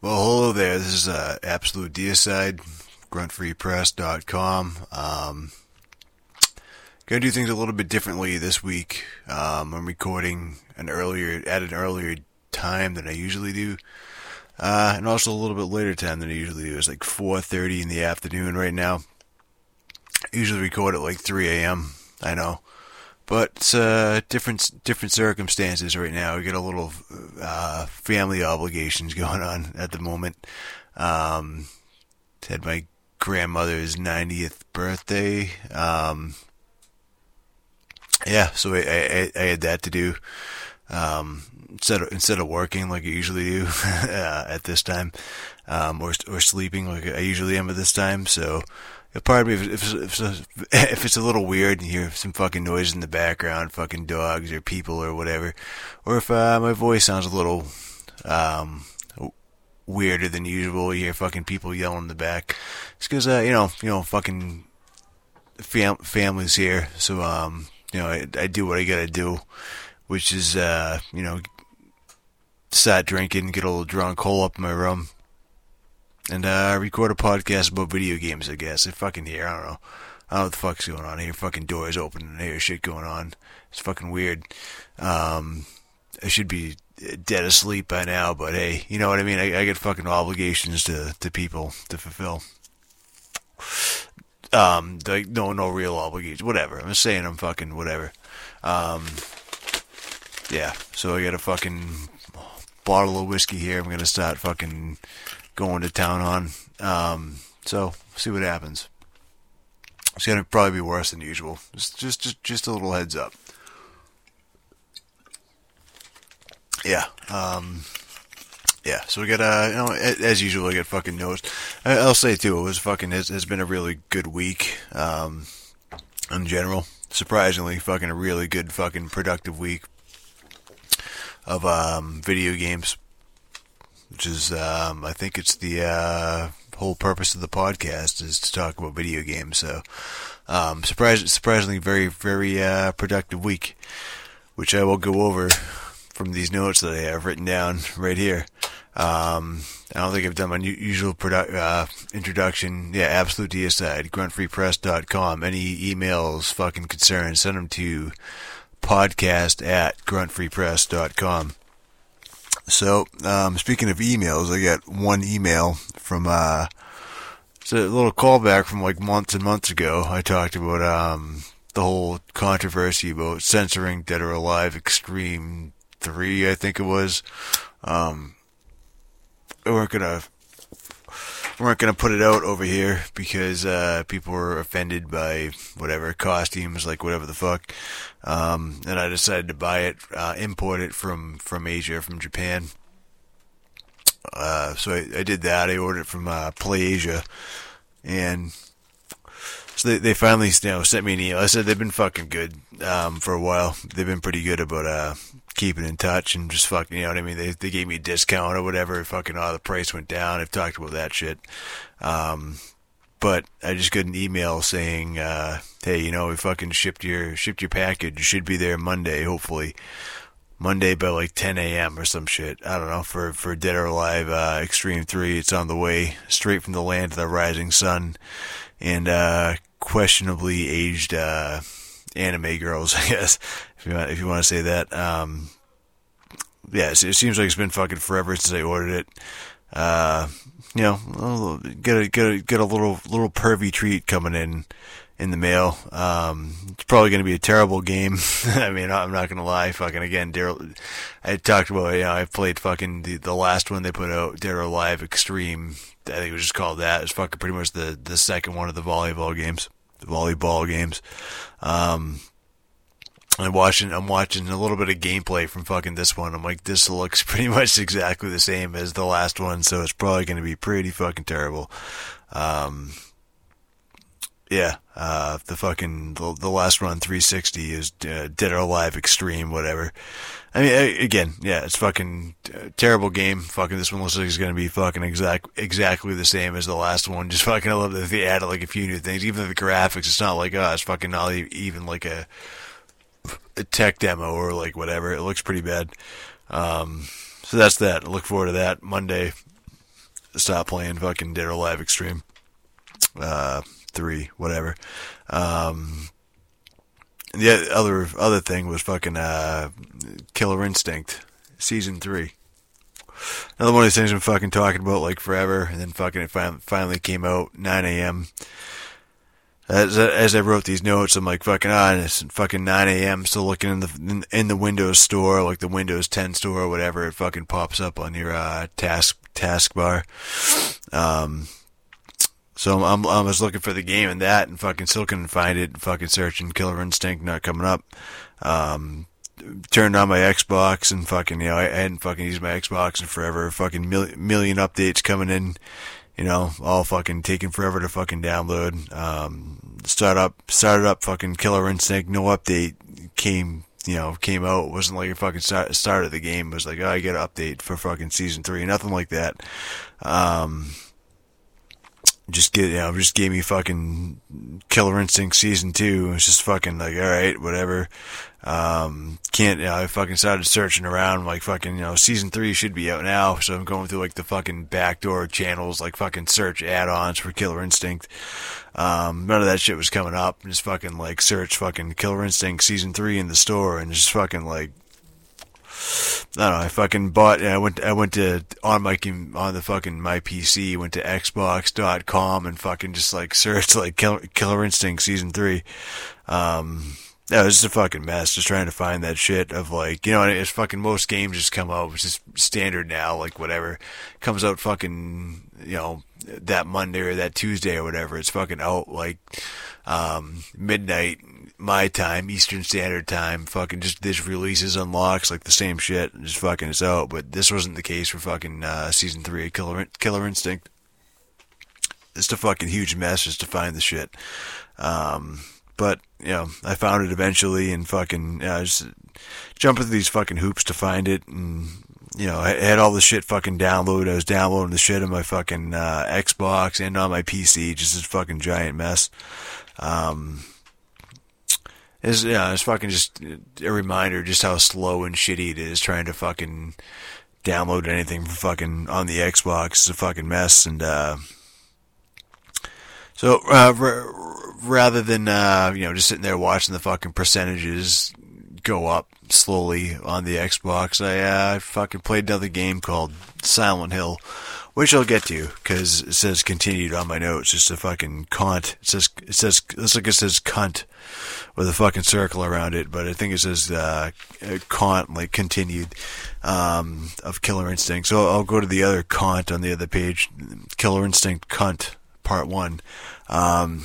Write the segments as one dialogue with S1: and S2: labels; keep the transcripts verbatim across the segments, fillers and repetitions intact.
S1: Well, hello there. This is uh, Absolute Deicide, grunt free press dot com. Um, gonna do things a little bit differently this week. Um, I'm recording an earlier at an earlier time than I usually do, uh, and also a little bit later time than I usually do. It's like four thirty in the afternoon right now. I usually record at like three a.m. I know. But it's uh, different different circumstances right now. We got a little uh, family obligations going on at the moment. Um, had my grandmother's ninetieth birthday. Um, yeah, so I, I, I had that to do. Um, instead of, instead of working like I usually do uh, at this time, um, or or sleeping like I usually am at this time. So. Pardon me if, if, if, if it's a little weird and you hear some fucking noise in the background, fucking dogs or people or whatever, or if uh, my voice sounds a little um, weirder than usual, you hear fucking people yelling in the back. It's because uh, you know, you know, fucking fam- family's here, so um, you know, I, I do what I gotta do, which is uh, you know, start drinking, get a little drunk, hole up in my room. And uh, record a podcast about video games, I guess. I fucking hear, I don't know. I don't know what the fuck's going on. I hear fucking doors open and I hear shit going on. It's fucking weird. Um, I should be dead asleep by now, but hey, you know what I mean? I, I get fucking obligations to, to people to fulfill. Um, like, no, no real obligations. Whatever. I'm just saying I'm fucking whatever. Um, yeah, so I got a fucking bottle of whiskey here. I'm gonna start fucking going to town on. Um, so see what happens. It's gonna probably be worse than usual. Just, just, just, just a little heads up. Yeah. Um, yeah. So we got, uh, you know, as usual, I got fucking notes. I'll say too, it was fucking has, has been a really good week. Um, in general, surprisingly, fucking a really good fucking productive week of um video games. Which is, um, I think it's the uh, whole purpose of the podcast is to talk about video games. So, um, surprise, surprisingly, very, very uh, productive week, which I will go over from these notes that I have written down right here. Um, I don't think I've done my usual produ- uh, introduction. Yeah, Absolute Deicide, grunt free press dot com. Any emails, fucking concerns, send them to podcast at grunt free press dot com. So, um, speaking of emails, I got one email from, uh, it's a little callback from like months and months ago. I talked about, um, the whole controversy about censoring Dead or Alive Extreme three, I think it was. Um, we weren't gonna, we weren't gonna put it out over here because, uh, people were offended by whatever costumes, like whatever the fuck. Um, and I decided to buy it, uh, import it from, from Asia, from Japan. Uh, so I, I did that. I ordered it from, uh, PlayAsia. And so they, they finally, you know, sent me an email. I said they've been fucking good, um, for a while. They've been pretty good about, uh, keeping in touch and just fucking, you know what I mean? They, they gave me a discount or whatever. Fucking, oh, the price went down. I've talked about that shit. Um, But I just got an email saying, uh, hey, you know, we fucking shipped your shipped your package. You should be there Monday, hopefully. Monday by like ten a.m. or some shit. I don't know, for, for Dead or Alive uh, Extreme three. It's on the way, straight from the land of the rising sun. And uh, questionably aged uh, anime girls, I guess, if you want, if you want to say that. Um, yeah, it seems like it's been fucking forever since I ordered it. Uh, you know, get a get a get a little little pervy treat coming in in the mail. Um, it's probably going to be a terrible game. I mean, I'm not going to lie. Fucking again, Daryl. I talked about, you know, I played fucking the the last one they put out, Dead or Alive Extreme. I think it was just called that. It's fucking pretty much the the second one of the volleyball games, the volleyball games. Um. I'm watching, I'm watching a little bit of gameplay from fucking this one. I'm like, this looks pretty much exactly the same as the last one, so it's probably going to be pretty fucking terrible. Um, yeah, uh, the fucking, the, the last one on three sixty is uh, Dead or Alive Extreme, whatever. I mean, again, yeah, it's fucking uh, terrible game. Fucking this one looks like it's going to be fucking exact, exactly the same as the last one. Just fucking, I love that they added like a few new things. Even the graphics, it's not like, oh, it's fucking not even like a, a tech demo or like whatever. It looks pretty bad. Um, so that's that. I look forward to that Monday. stop playing fucking Dead or Alive Extreme uh, three, whatever. Um, the other other thing was fucking uh, Killer Instinct season three. Another one of these things I'm fucking talking about like forever, and then fucking it finally came out nine a.m. As as I wrote these notes, I'm like fucking ah, and it's fucking nine a.m. Still looking in the in, in the Windows store, like the Windows ten store or whatever. It fucking pops up on your uh, task taskbar. Um, so I'm, I'm I was looking for the game and that, and fucking still couldn't find it. And fucking searching Killer Instinct, not coming up. Um, turned on my Xbox and fucking you know I hadn't fucking used my Xbox in forever. Fucking mil- million updates coming in. You know, all fucking taking forever to fucking download. Um, start up, started up fucking Killer Instinct, no update came, you know, came out. It wasn't like a fucking start, start of the game. It was like, oh, I get an update for fucking season three. Nothing like that. Um, just get, you know, just gave me fucking Killer Instinct season two. It was just fucking like, alright, whatever. Um, can't, you know, I fucking started searching around, like fucking, you know, season three should be out now, so I'm going through like the fucking backdoor channels, like fucking search add-ons for Killer Instinct. Um, none of that shit was coming up. Just fucking like search fucking Killer Instinct season three in the store, and just fucking like, I don't know, I fucking bought, I went, I went to, on my, on the fucking, my P C, went to Xbox dot com and fucking just like searched like Killer, Killer Instinct season three. Um, yeah, it was just a fucking mess, just trying to find that shit of like, you know, it's fucking most games just come out, which is standard now, like whatever, comes out fucking, you know, that Monday or that Tuesday or whatever, it's fucking out like, um, midnight, my time, Eastern Standard Time, fucking just this releases, unlocks, like the same shit, and just fucking it's out. But this wasn't the case for fucking uh, season three of Killer Killer Instinct. It's a fucking huge mess just to find the shit. Um, but you know, I found it eventually, and fucking you know, just jumping through these fucking hoops to find it, and you know, I had all the shit fucking downloaded. I was downloading the shit on my fucking uh, Xbox and on my P C, just this fucking giant mess. Um, It's, yeah, it's fucking just a reminder just how slow and shitty it is trying to fucking download anything from fucking on the Xbox. It's a fucking mess, and uh, so uh, r- rather than uh, you know just sitting there watching the fucking percentages go up slowly on the Xbox, I uh, fucking played another game called Silent Hill, which I'll get to because it says continued on my notes. Just a fucking cunt. It says it says it looks like it says cunt with a fucking circle around it, but I think it says uh, Kant, like continued, um, of Killer Instinct. So I'll go to the other Kant on the other page, Killer Instinct Cunt Part One. Um,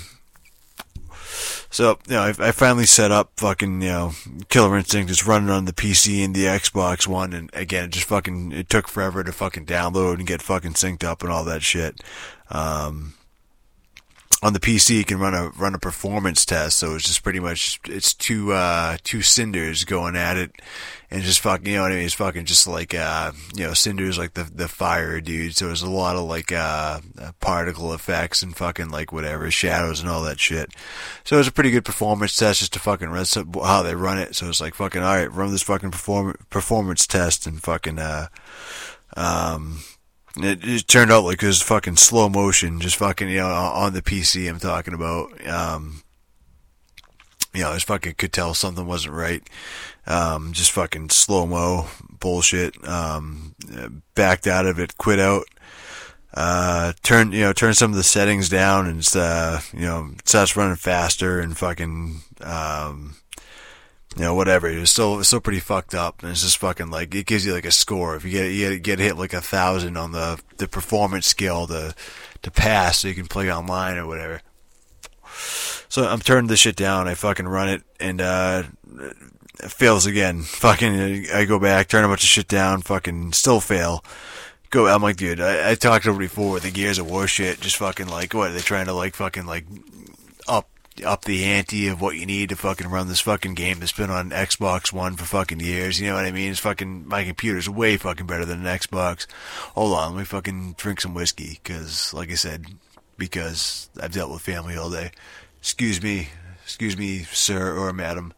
S1: so you know, I, I finally set up fucking you know Killer Instinct. It's running on the P C and the Xbox One, and again, it just fucking it took forever to fucking download and get fucking synced up and all that shit. Um, On the P C, you can run a run a performance test, so it's just pretty much it's two uh two cinders going at it, and just fucking you know what I mean. It's fucking just like uh you know cinders like the the fire dude. So there's a lot of like uh particle effects and fucking like whatever shadows and all that shit. So it's a pretty good performance test just to fucking run how they run it. So it's like fucking all right, run this fucking perform performance test and fucking uh um. It, it turned out like it was fucking slow motion, just fucking, you know, on the P C I'm talking about. Um, you know, I just fucking could tell something wasn't right. Um, just fucking slow-mo bullshit. Um, backed out of it, quit out. Uh, turn, you know, turn some of the settings down and, uh, you know, it starts running faster and fucking, um, you know, whatever. It was still, it's still pretty fucked up, and it's just fucking like it gives you like a score. If you get you get hit like a thousand on the the performance scale to to pass, so you can play online or whatever. So I'm turning this shit down. I fucking run it, and uh, it fails again. Fucking, I go back, turn a bunch of shit down, fucking still fail. Go, I'm like, dude, I, I talked over before with the Gears of War shit. Just fucking like, what are they trying to like fucking like up? up the ante of what you need to fucking run this fucking game that's been on Xbox One for fucking years. You know what I mean? It's fucking, my computer's way fucking better than an Xbox. Hold on, let me fucking drink some whiskey, cause, like I said, because I've dealt with family all day. Excuse me, excuse me, sir or madam.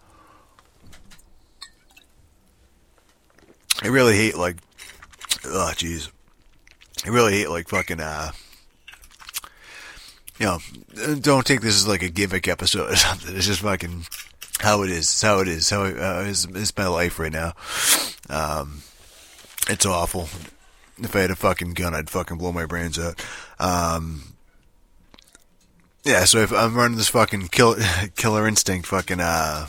S1: I really hate, like, oh jeez. I really hate like fucking uh, you know, don't take this as like a gimmick episode or something. It's just fucking how it is. It's how it is. How it, uh, it's, it's my life right now. Um, it's awful. If I had a fucking gun, I'd fucking blow my brains out. Um, yeah, so if I'm running this fucking kill, Killer Instinct fucking, uh,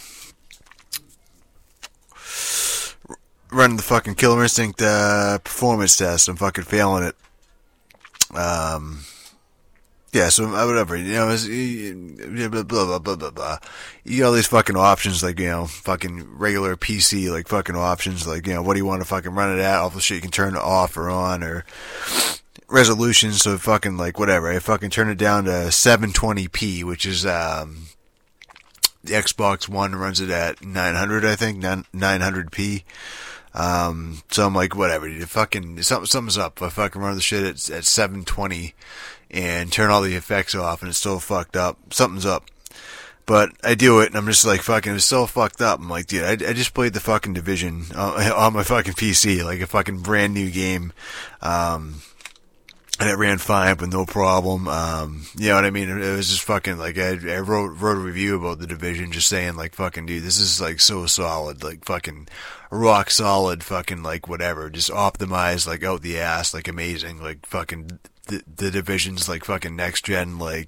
S1: running the fucking Killer Instinct, uh, performance test, I'm fucking failing it. Um, yeah, so whatever, you know, it's, blah, blah, blah, blah, blah. You got all these fucking options, like, you know, fucking regular P C, like, fucking options, like, you know, what do you want to fucking run it at? All the shit you can turn it off or on, or resolution, so fucking, like, whatever. I fucking turn it down to seven twenty p, which is, um, the Xbox One runs it at nine hundred, I think, nine hundred p. Um, so I'm like, whatever, dude, fucking, something, something's up. I fucking run the shit at, at seven twenty and turn all the effects off and it's still fucked up. Something's up. But I do it and I'm just like, fucking, it's so fucked up. I'm like, dude, I, I just played the fucking Division on, on my fucking P C, like a fucking brand new game. Um, and it ran fine with no problem. Um, you know what I mean? It was just fucking, like, I, I wrote, wrote a review about the Division just saying, like, fucking, dude, this is, like, so solid, like, fucking rock solid, fucking, like, whatever, just optimized, like, out the ass, like, amazing, like, fucking, the, the Division's, like, fucking next gen, like,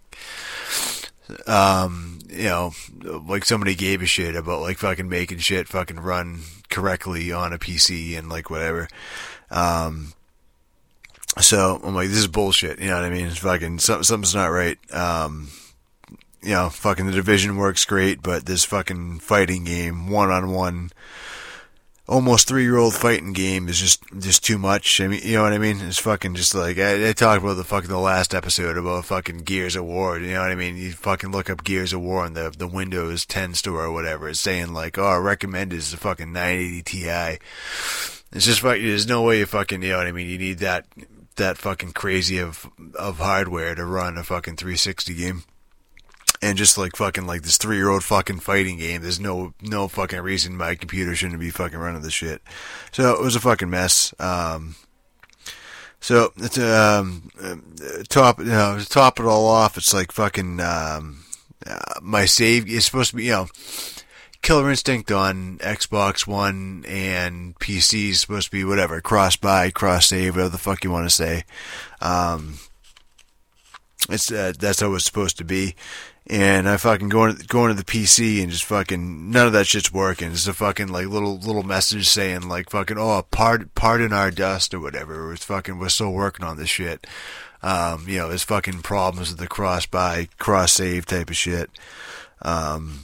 S1: um, you know, like, somebody gave a shit about, like, fucking making shit fucking run correctly on a P C and, like, whatever. Um, So, I'm like, this is bullshit, you know what I mean? It's fucking, something, something's not right. Um, you know, fucking the Division works great, but this fucking fighting game, one-on-one, almost three-year-old fighting game is just, just too much. I mean, you know what I mean? It's fucking just like, I, I talked about the fucking, the last episode about fucking Gears of War, you know what I mean? You fucking look up Gears of War on the, the Windows ten store or whatever, it's saying like, oh, recommended is the fucking nine eighty Ti. It's just fucking, there's no way you fucking, you know what I mean? You need that, that fucking crazy of of hardware to run a fucking three sixty game. And just like fucking like this three year old fucking fighting game, there's no no fucking reason my computer shouldn't be fucking running this shit. So it was a fucking mess. Um so it's um top you know, to top it all off, it's like fucking um uh, my save is supposed to be, you know, Killer Instinct on Xbox One and P C is supposed to be whatever, cross-buy, cross-save, whatever the fuck you want to say. Um, it's uh, that's how it's supposed to be. And I fucking go into, go into the P C and just fucking, none of that shit's working. It's a fucking like little little message saying like fucking, oh, pardon, pardon our dust or whatever. It's fucking, we're still working on this shit. Um, you know, there's fucking problems with the cross-buy, cross-save type of shit. Um,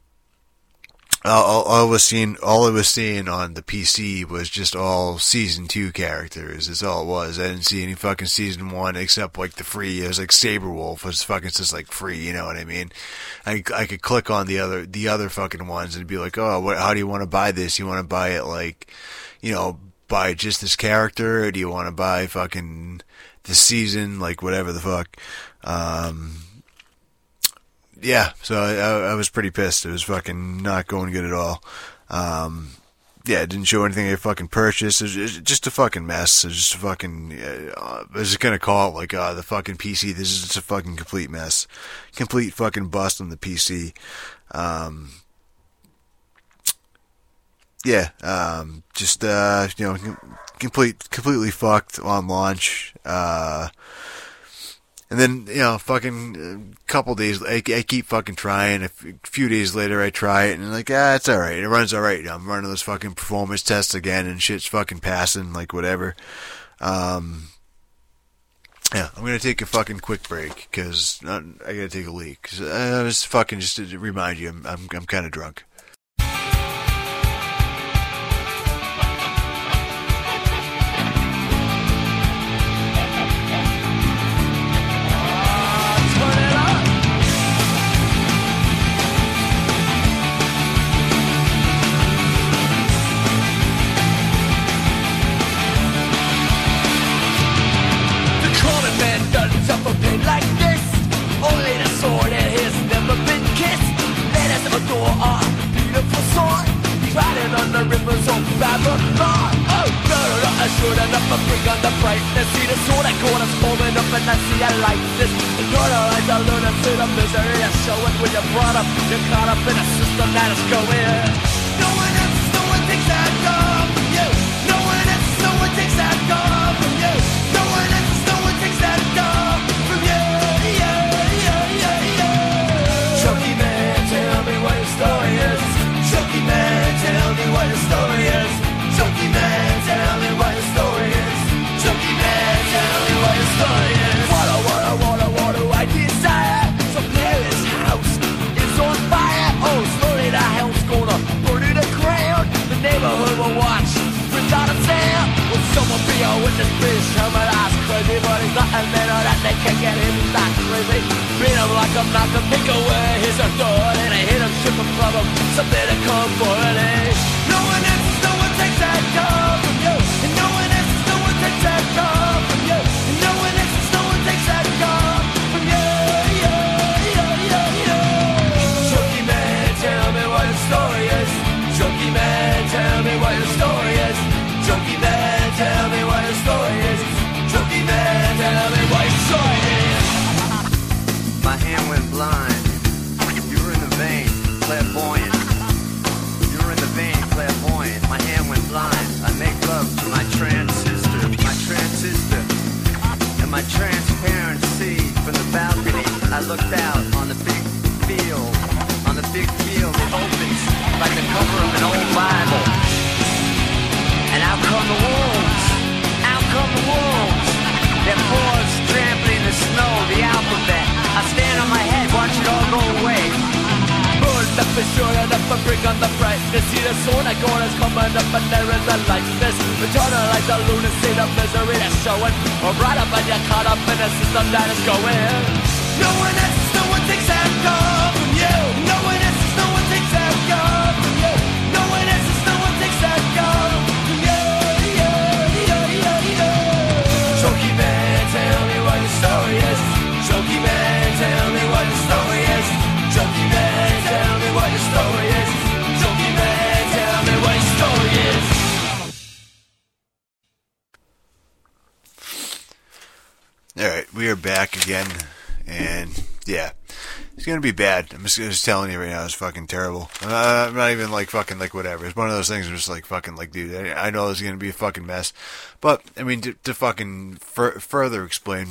S1: All, all I was seeing, all I was seeing on the P C was just all season two characters. That's all it was. I didn't see any fucking season one except like the free. It was like Saberwolf was fucking just like free. You know what I mean? I I could click on the other the other fucking ones and be like, oh, what? How do you want to buy this? You want to buy it like, you know, buy just this character, or do you want to buy fucking the season, like whatever the fuck? Um. Yeah, so I, I was pretty pissed. It was fucking not going good at all. Um, yeah, it didn't show anything I fucking purchased. It was just a fucking mess. It was just a fucking, uh, I was just gonna call it like, uh, the fucking P C. This is just a fucking complete mess. Complete fucking bust on the P C. Um, yeah, um, just, uh, you know, complete, completely fucked on launch. Uh, And then, you know, fucking a couple days, I, I keep fucking trying. A few days later, I try it, and like, ah, it's alright. It runs alright. I'm running those fucking performance tests again, and shit's fucking passing, like, whatever. Um, yeah, I'm gonna take a fucking quick break, because I gotta take a leak. Cause I was fucking, just to remind you, I'm, I'm, I'm kinda drunk.
S2: Riding on the rivers of Babylon. Oh, no, no, no. I should enough a bring on the brightness. See the sword I caught us forming up and I see I like this. The corner eyes are learning to the misery I show it when you're brought up. You're caught up in a system that is going. No one else, no one takes that job from you. No one else, no one takes that job from you. No one else, no one takes that job from you. Yeah, yeah, yeah, yeah. Chucky man, tell me what your story is. Chucky man, tell me what your story is. Chucky man, tell me what your story is. Chucky man, tell me what your story is. What a, what a, what a, what do I desire? Some Paris house is on fire. Oh, slowly the hell's gonna burn to the ground. The neighborhood will watch without a sound. Will someone be a witness, please tell me that's crazy. But he's not a man that they can get him, he's not crazy. Beat him like I'm not gonna make away. Here's a thought and I hit him, ship him from him. Something to come for it. No one else, no one takes that job from you. And no one else, no one takes that job from you. And no one else, no one takes that job from you. Yeah, yeah, yeah, yeah. Chucky man, tell me what your story is. Chucky man, tell me what your story is. Chucky man, tell me what your story is. Chucky man, tell me what your story is.
S3: My hand went blind. You were in the vein, clairvoyant. You were in the vein, clairvoyant. My hand went blind. I make love to my transistor, my transistor, and my transparent sea. From the balcony, I looked out on the big field. On the big field, it opens like the cover of an old Bible. And out come the wolves. Out come the wolves. Their paws trampling the snow, the alphabet. I stand on my head, watch it all go away.
S2: Burn up is sure enough to bring on the brightness. See the sword I got is coming up and there is a lightness. Eternalize the lunacy, the misery that's showing. Or right up and you're caught up in a system that is going. No one else, no one takes that job from you. No one else, no one takes that job from you. No one else, no one takes that job from you. Yeah, yeah, yeah, yeah. Chucky man, tell me what your story is. Chucky man, tell me what your story is. Chucky man, tell me what your story is. Chucky man, tell me what your story is.
S1: Alright, we are back again, and yeah, it's gonna be bad. I'm just, just telling you right now, it's fucking terrible. Uh, I'm not even like fucking like whatever. It's one of those things where it's like fucking like, dude, I, I know it's gonna be a fucking mess. But, I mean, to, to fucking fur- further explain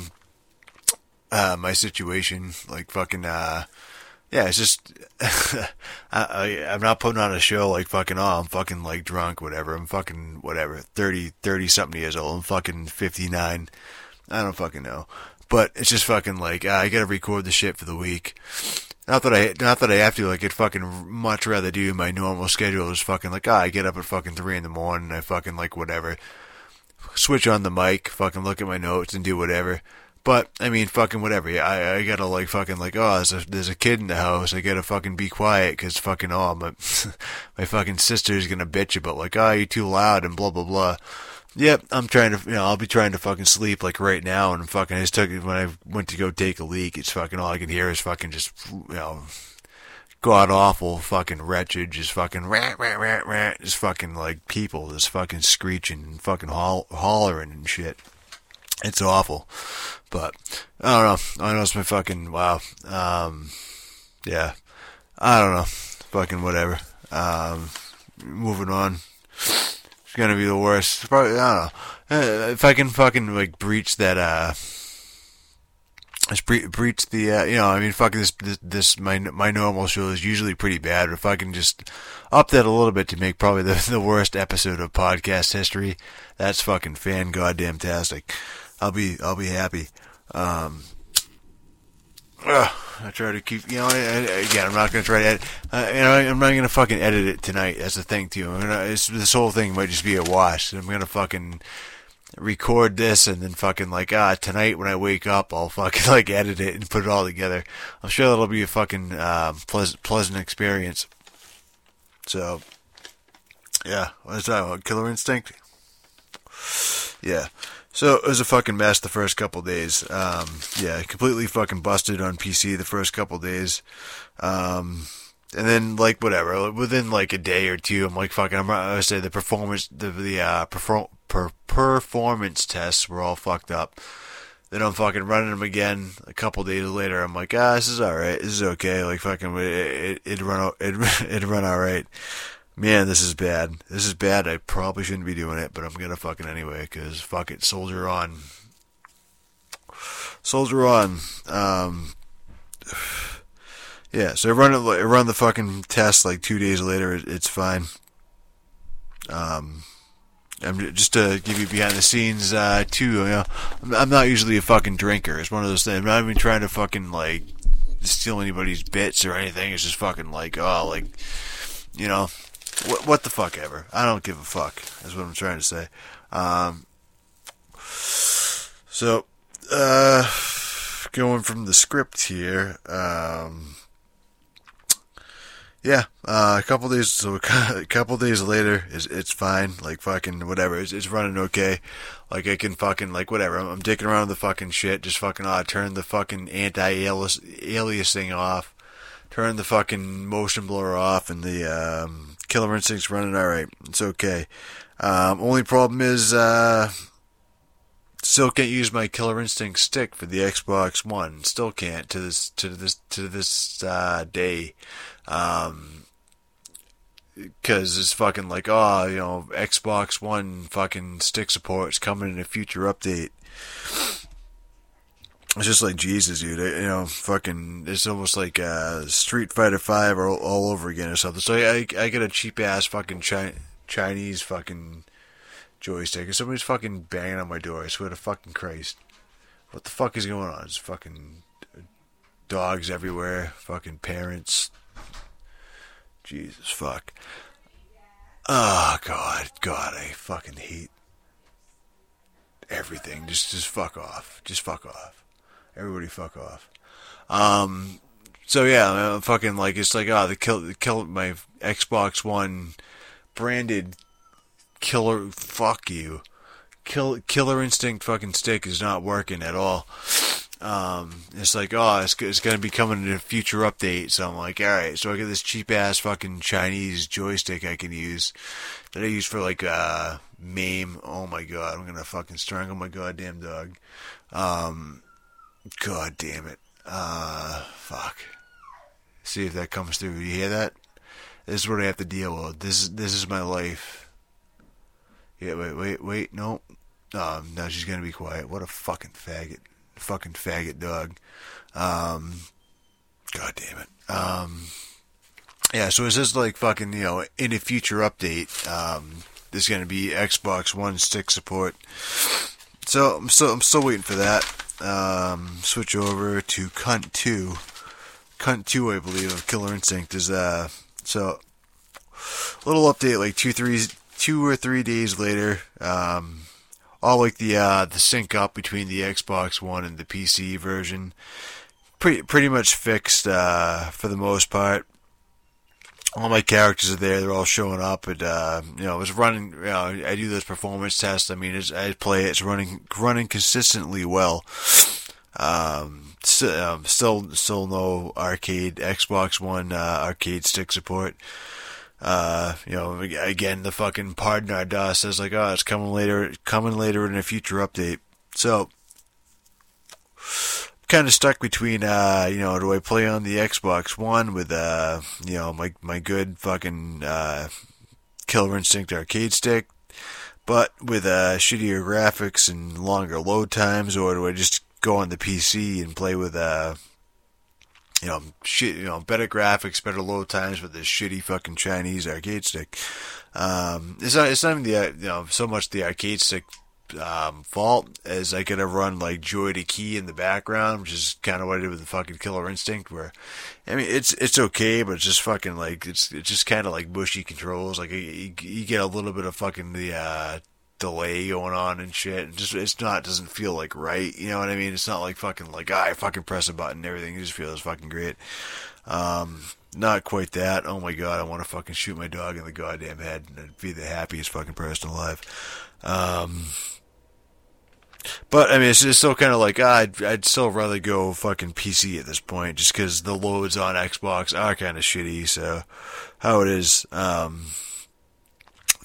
S1: uh, my situation, like fucking, uh, yeah, it's just, I, I, I'm not putting on a show like fucking, oh, I'm fucking like drunk, whatever. I'm fucking, whatever, thirty, thirty something years old. I'm fucking fifty-nine. I don't fucking know. But it's just fucking like, uh, I gotta record the shit for the week. Not that I, not that I have to, like, I'd fucking much rather do my normal schedule is fucking like, ah, I get up at fucking three in the morning, I fucking like whatever. Switch on the mic, fucking look at my notes and do whatever. But, I mean, fucking whatever. Yeah, I, I gotta like fucking like, oh, there's a, there's a kid in the house, I gotta fucking be quiet, cause fucking, oh, my, my fucking sister's gonna bitch about like, oh, you're too loud and blah blah blah. Yep, I'm trying to, you know, I'll be trying to fucking sleep like right now, and fucking, I just took it when I went to go take a leak, it's fucking, all I can hear is fucking just, you know, god awful fucking wretched, just fucking rat, rat, rat, rat, just fucking like people just fucking screeching and fucking holl- hollering and shit. It's awful. But, I don't know, I know it's my fucking, wow, um, yeah, I don't know, fucking whatever, um, moving on. It's gonna be the worst. Probably, I don't know. If I can fucking, like, breach that, uh, just bre- breach the, uh, you know, I mean, fucking this, this, this, my, my normal show is usually pretty bad, but if I can just up that a little bit to make probably the, the worst episode of podcast history, that's fucking fan goddamn tastic. I'll be, I'll be happy. Um, ugh. I try to keep, you know, I, I, again, I'm not going to try to edit, uh, you know, I'm not going to fucking edit it tonight, that's the thing, too. I'm gonna, it's, this whole thing might just be a wash. I'm going to fucking record this and then fucking, like, ah, tonight when I wake up, I'll fucking, like, edit it and put it all together. I'm sure that'll be a fucking, uh, pleasant, pleasant experience. So, yeah, what's that, Killer Instinct? Yeah. So, it was a fucking mess the first couple days. Um, yeah, completely fucking busted on P C the first couple days. Um, and then, like, whatever, within, like, a day or two, I'm like, fucking, I'm, I say the performance, the, the, uh, perform, per- performance tests were all fucked up. Then I'm fucking running them again a couple days later. I'm like, ah, this is alright. This is okay. Like, fucking, it, it, it'd run, it, it'd run alright. Man, this is bad. This is bad. I probably shouldn't be doing it, but I'm gonna fucking anyway, cause fuck it. Soldier on. Soldier on. Um, yeah, so I run it, I run the fucking test like two days later. It, it's fine. Um, I'm just to give you behind the scenes, uh, too, you know, I'm, I'm not usually a fucking drinker. It's one of those things. I'm not even trying to fucking, like, steal anybody's bits or anything. It's just fucking like, oh, like, you know, what, what the fuck ever. I don't give a fuck, is what I'm trying to say. Um, so, uh, going from the script here, um, yeah, uh, a couple days, so a couple days later, it's, it's fine, like, fucking, whatever, it's, it's running okay, like, I can fucking, like, whatever, I'm, I'm dicking around with the fucking shit, just fucking, uh, turn the fucking anti-aliasing off, turn the fucking motion blur off, and the, um, Killer Instinct's running alright, it's okay, um, only problem is, uh, still can't use my Killer Instinct stick for the Xbox One, still can't, to this, to this, to this, uh, day. Um, cause it's fucking like, oh, you know, Xbox One fucking stick support's coming in a future update. It's just like, Jesus, dude, you know, fucking, it's almost like, uh, Street Fighter five all, all over again or something. So I, I get a cheap ass fucking Chi- Chinese fucking joystick, and somebody's fucking banging on my door, I swear to fucking Christ. What the fuck is going on? It's fucking dogs everywhere, fucking parents. Jesus fuck. Oh god, god, I fucking hate everything. Just, just fuck off. Just fuck off. Everybody fuck off. Um, so yeah, I'm fucking like, it's like, oh, the kill, the kill, my Xbox One branded killer, fuck you. Kill, Killer Instinct fucking stick is not working at all. Um, it's like, oh, it's, it's gonna be coming in a future update, so I'm like, alright, so I get this cheap ass fucking Chinese joystick I can use, that I use for like, uh, MAME. Oh my god, I'm gonna fucking strangle my goddamn dog. Um, god damn it. Uh, fuck. See if that comes through. You hear that? This is what I have to deal with. This is, this is my life. Yeah, wait, wait, wait, no. Um, no, she's gonna be quiet. What a fucking faggot. Fucking faggot dog. Um, god damn it. Um, yeah, so it's just like fucking, you know, in a future update, um, there's gonna be Xbox One stick support. So I'm still, I'm still waiting for that. Um, switch over to Cunt two. Cunt two, I believe, of Killer Instinct is, uh, so, little update like two, three, two or three days later, um, all like the uh, the sync up between the Xbox One and the P C version, pretty pretty much fixed uh, for the most part. All my characters are there; they're all showing up, and uh, you know, it's running. You know, I do those performance tests. I mean, it's, I play it; it's running running consistently well. Um, st- um, still still no arcade Xbox One uh, arcade stick support. Uh, you know, again, the fucking Pardon Our DOS says like, oh, it's coming later, coming later in a future update. So, kind of stuck between, uh, you know, do I play on the Xbox One with, uh, you know, my, my good fucking, uh, Killer Instinct arcade stick, but with, uh, shittier graphics and longer load times, or do I just go on the P C and play with, uh, you know, shit, you know, better graphics, better load times with this shitty fucking Chinese arcade stick. Um, it's not, it's not even the, you know, so much the arcade stick, um, fault as I gotta run like Joy to Key in the background, which is kind of what I did with the fucking Killer Instinct, where, I mean, it's, it's okay, but it's just fucking like, it's, it's just kind of like bushy controls. Like, you, you get a little bit of fucking the, uh, delay going on and shit, and just it's not doesn't feel like right, you know what I mean? It's not like fucking like ah, I fucking press a button and everything just feels fucking great. Um, not quite that. Oh my god, I want to fucking shoot my dog in the goddamn head and be the happiest fucking person alive. Um, but I mean, it's just still kind of like ah, I'd I'd still rather go fucking P C at this point, just because the loads on Xbox are kind of shitty. So how it is. Um.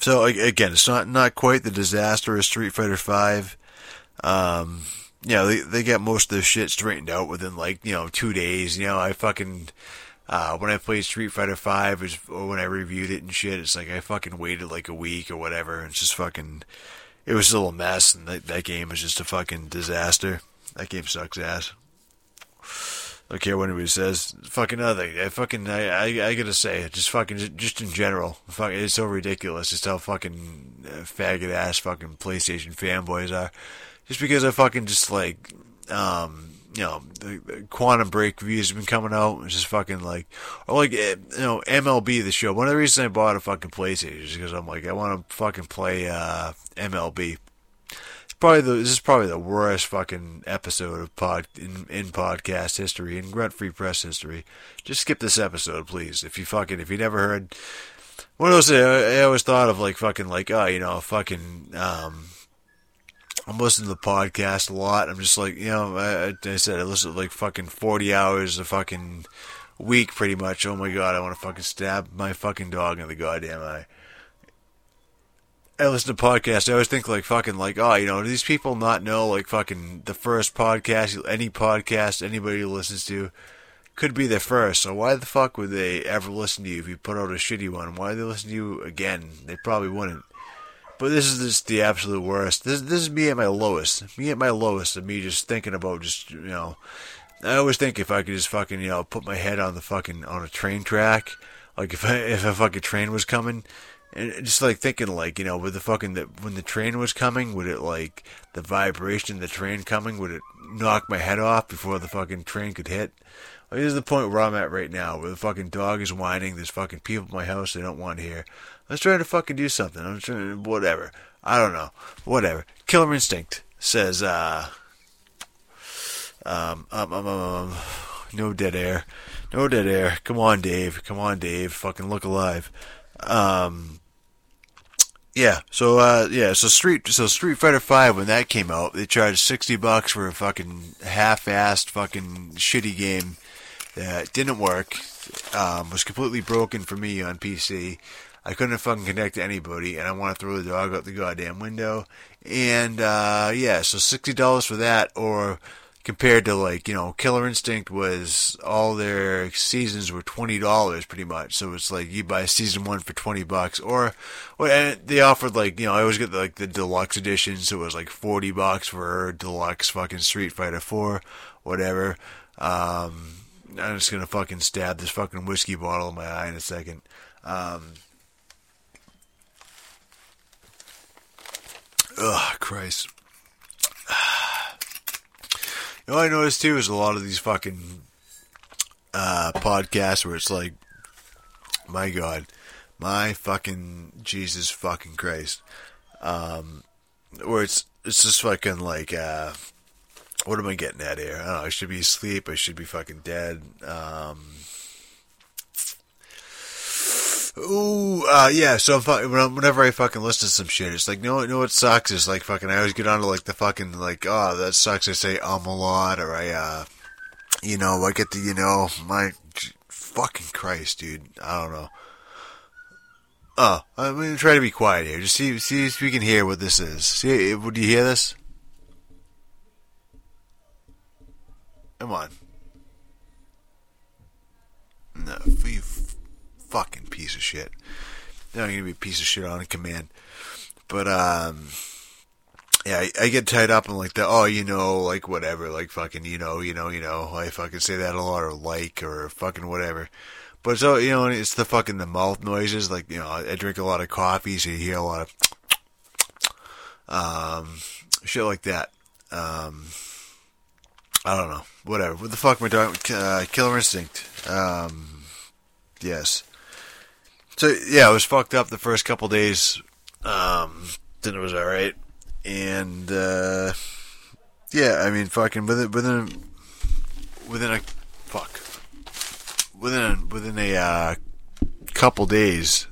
S1: So again, it's not not quite the disaster of Street Fighter Five. Um, you know, they they got most of their shit straightened out within like you know two days. You know, I fucking uh, when I played Street Fighter Five, was, or when I reviewed it and shit, it's like I fucking waited like a week or whatever. It's just fucking, it was still a mess, and that that game was just a fucking disaster. That game sucks ass. I don't care what anybody says. Fucking other thing. I fucking, I, I, I gotta say, just fucking, just in general, fucking, it's so ridiculous just how fucking uh, faggot ass fucking PlayStation fanboys are. Just because I fucking just like, um, you know, the, the Quantum Break reviews have been coming out. It's just fucking like, or like, you know, M L B the show. One of the reasons I bought a fucking PlayStation is because I'm like, I want to fucking play uh, M L B. Probably the, this is probably the worst fucking episode of pod in, in podcast history, in Grunt Free Press history. Just skip this episode, please. If you fucking, if you never heard, one of those, I, I always thought of like fucking like, oh, you know, fucking, um, I'm listening to the podcast a lot. I'm just like, you know, I, I said I listen to like fucking forty hours a fucking week pretty much. Oh my god, I want to fucking stab my fucking dog in the goddamn eye. I listen to podcasts, I always think like fucking like, oh, you know, do these people not know like fucking the first podcast, any podcast anybody listens to could be their first, so why the fuck would they ever listen to you if you put out a shitty one? Why would they listen to you again? They probably wouldn't. But this is just the absolute worst. This, this is me at my lowest. Me at my lowest of me just thinking about just, you know, I always think if I could just fucking, you know, put my head on the fucking, on a train track, like if I, if a fucking train was coming, and just like thinking like, you know, with the fucking, the, when the train was coming, would it like, the vibration of the train coming, would it knock my head off before the fucking train could hit? Like, this is the point where I'm at right now, where the fucking dog is whining, there's fucking people in my house they don't want to hear. I was trying to fucking do something, I'm trying to, whatever. I don't know. Whatever. Killer Instinct says, uh, um, um, um, um, um, no dead air. No dead air. Come on, Dave. Come on, Dave. Fucking look alive. Um, yeah, so, uh, yeah, so Street, so Street Fighter Five, when that came out, they charged sixty bucks for a fucking half-assed fucking shitty game that didn't work, um, was completely broken for me on P C. I couldn't fucking connect to anybody, and I want to throw the dog out the goddamn window. And, uh, yeah, so sixty dollars for that, or compared to, like, you know, Killer Instinct was, all their seasons were twenty dollars pretty much. So it's like, you buy season one for twenty bucks, or, or and they offered, like, you know, I always get, like, the deluxe edition, so it was like forty bucks for deluxe fucking Street Fighter four, whatever. Um, I'm just gonna fucking stab this fucking whiskey bottle in my eye in a second. Um, Ugh, Christ. You know what I noticed too is a lot of these fucking uh, podcasts where it's like, my God, my fucking Jesus fucking Christ. Um, where it's it's just fucking like, uh, what am I getting at here? I don't know, I should be asleep, I should be fucking dead. Um... Ooh, uh, yeah, so whenever I fucking listen to some shit, it's like, no, you know what sucks? It's like fucking, I always get onto like the fucking, like, oh, that sucks, I say um a lot, or I, uh, you know, I get the, you know, my, fucking Christ, dude, I don't know. Oh, I'm gonna try to be quiet here, just see, see if you can hear what this is. See, would you hear this? Come on. No, you fucking piece of shit. Now I'm gonna be a piece of shit on a command. But, um, yeah, I, I get tied up in like the, oh, you know, like whatever, like fucking, you know, you know, you know, I fucking say that a lot, or like, or fucking whatever. But so, you know, it's the fucking, the mouth noises, like, you know, I drink a lot of coffee, so you hear a lot of, um, shit like that. Um, I don't know, whatever. What the fuck am I talking, uh, Killer Instinct, um, yes. So, yeah, I was fucked up the first couple days, um, then it was alright, and, uh, yeah, I mean, fucking, within, within, within a, fuck, within a, within a, uh, couple days,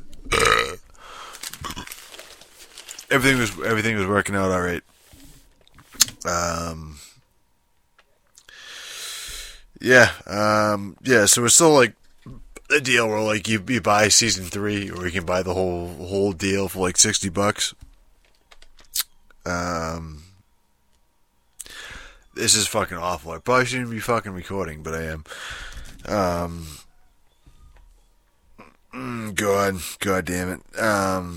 S1: everything was, everything was working out alright, um, yeah, um, yeah, so we're still, like, a deal where like you, you buy season three, or you can buy the whole whole deal for like sixty bucks. Um, this is fucking awful. I probably shouldn't be fucking recording, but I am. Um, mm, God, God damn it. Um,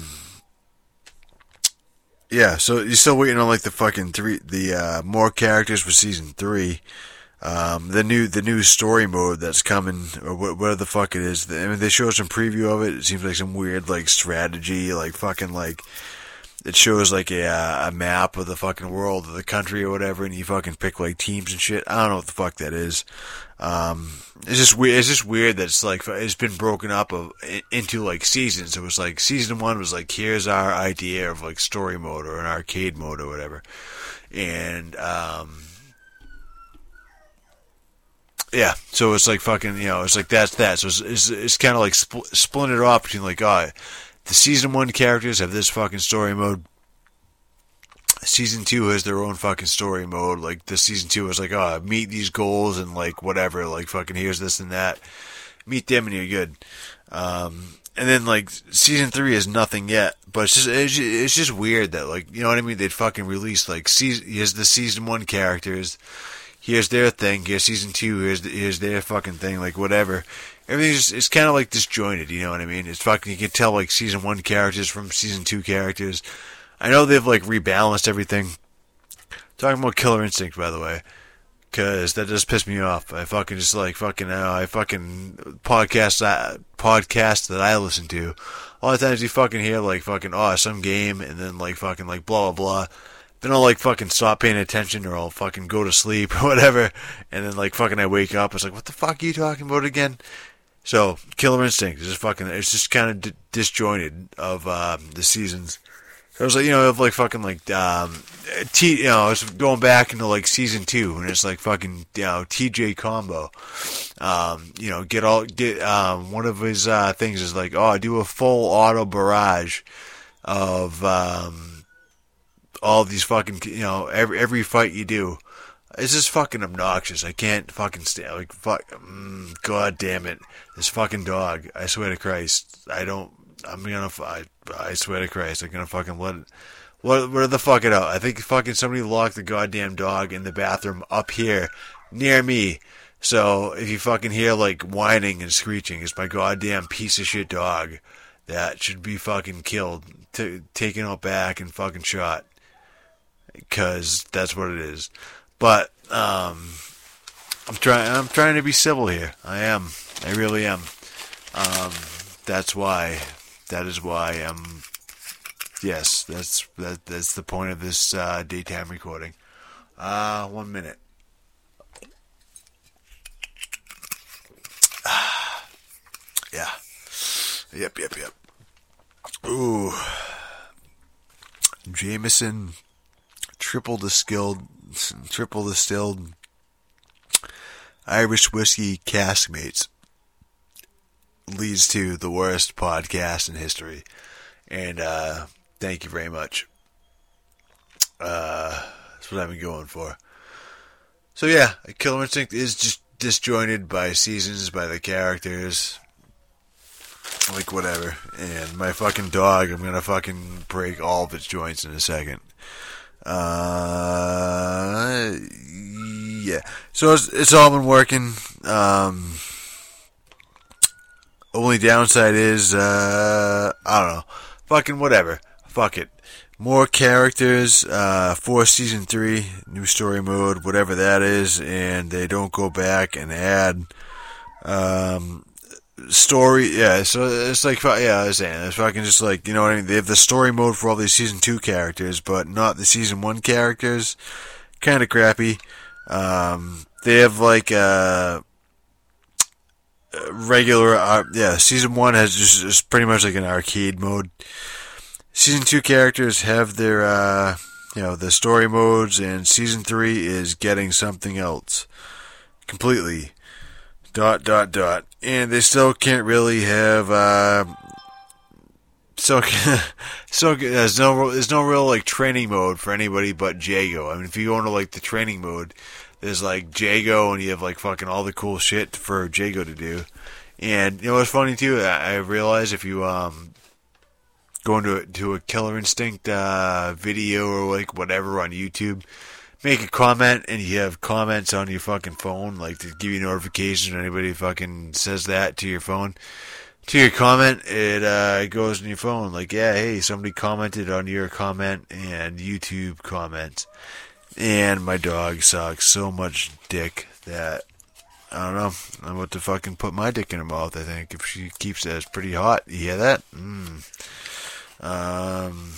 S1: yeah. So you're still waiting on like the fucking three, the uh, more characters for season three. Um, the new the new story mode that's coming, or what, whatever the fuck it is. I mean, they showed some preview of it. It seems like some weird like strategy, like fucking like. It shows like a uh, a map of the fucking world, of the country or whatever, and you fucking pick like teams and shit. I don't know what the fuck that is. Um, it's just weird. It's just weird that it's like it's been broken up of, into like seasons. It was like season one was like, here's our idea of like story mode or an arcade mode or whatever, and um, yeah. So it's like fucking, you know, it's like that's that. So it's it's, it's kind of like spl- splintered off between like, oh, the season one characters have this fucking story mode. Season two has their own fucking story mode. Like, the season two is like, oh, meet these goals and, like, whatever. Like, fucking here's this and that. Meet them and you're good. Um, and then, like, season three is nothing yet. But it's just, it's just, it's just weird that, like, you know what I mean? They'd fucking release, like, season, here's the season one characters. Here's their thing. Here's season two. Here's, the, here's their fucking thing. Like, whatever. Everything's just, it's kind of like disjointed, you know what I mean? It's fucking, you can tell like season one characters from season two characters. I know they've like rebalanced everything. Talking about Killer Instinct, by the way, because that just pissed me off. I fucking just like fucking, uh, I fucking podcast that podcast that I listen to. A lot of times you fucking hear like fucking, oh, some game, and then like fucking like blah blah blah. Then I'll like fucking stop paying attention, or I'll fucking go to sleep or whatever, and then like fucking I wake up. It's like, what the fuck are you talking about again? So, Killer Instinct is just fucking, it's just kind of d- disjointed of, um, the seasons. So it was like, you know, of like fucking like, um, T, you know, it's going back into like season two, and it's like fucking, you know, T J Combo. Um, you know, get all, get, um, one of his, uh, things is like, oh, do a full auto barrage of, um, all these fucking, you know, every, every fight you do. It's just fucking obnoxious. I can't fucking stand, like, fuck, mm, god damn it. This fucking dog, I swear to Christ, I don't, I'm gonna, I, I swear to Christ, I'm gonna fucking let it, what, what the fuck it out? I think fucking somebody locked the goddamn dog in the bathroom up here, near me. So, if you fucking hear, like, whining and screeching, it's my goddamn piece of shit dog that should be fucking killed, t- taken out back and fucking shot. Because that's what it is. But, um, I'm trying, I'm trying to be civil here. I am. I really am. Um, that's why, that is why I'm, yes, that's, that, that's the point of this, uh, daytime recording. Uh, one minute. Yeah. Yep, yep, yep. Ooh. Jameson triple distilled, triple distilled Irish whiskey Caskmates leads to the worst podcast in history. And, uh, thank you very much. Uh, that's what I've been going for. So yeah, Killer Instinct is just disjointed by seasons, by the characters, like whatever. And my fucking dog, I'm gonna fucking break all of its joints in a second. Uh, yeah. So it's, it's all been working. Um, only downside is, uh, I don't know. Fucking whatever. Fuck it. More characters, uh, for season three, new story mode, whatever that is, and they don't go back and add, um, story, yeah, so it's like, yeah, I was saying, it's fucking just like, you know what I mean, they have the story mode for all these season two characters, but not the season one characters, kind of crappy. Um, they have like, uh, regular, uh, yeah, season one has just, just pretty much like an arcade mode. Season two characters have their, uh, you know, the story modes, and season three is getting something else. Completely. Dot, dot, dot. And they still can't really have, uh, so, so, there's no, there's no real, like, training mode for anybody but Jago. I mean, if you go into, like, the training mode, there's, like, Jago, and you have, like, fucking all the cool shit for Jago to do. And you know what's funny too? I, I realize if you um go into a, to a Killer Instinct uh, video or like whatever on YouTube, make a comment and you have comments on your fucking phone, like to give you notifications when anybody fucking says that to your phone. To your comment, it uh, goes in your phone like, yeah, hey, somebody commented on your comment and YouTube comments. And my dog sucks so much dick that, I don't know, I'm about to fucking put my dick in her mouth, I think, if she keeps it. It's pretty hot. You hear that? Mm. Um,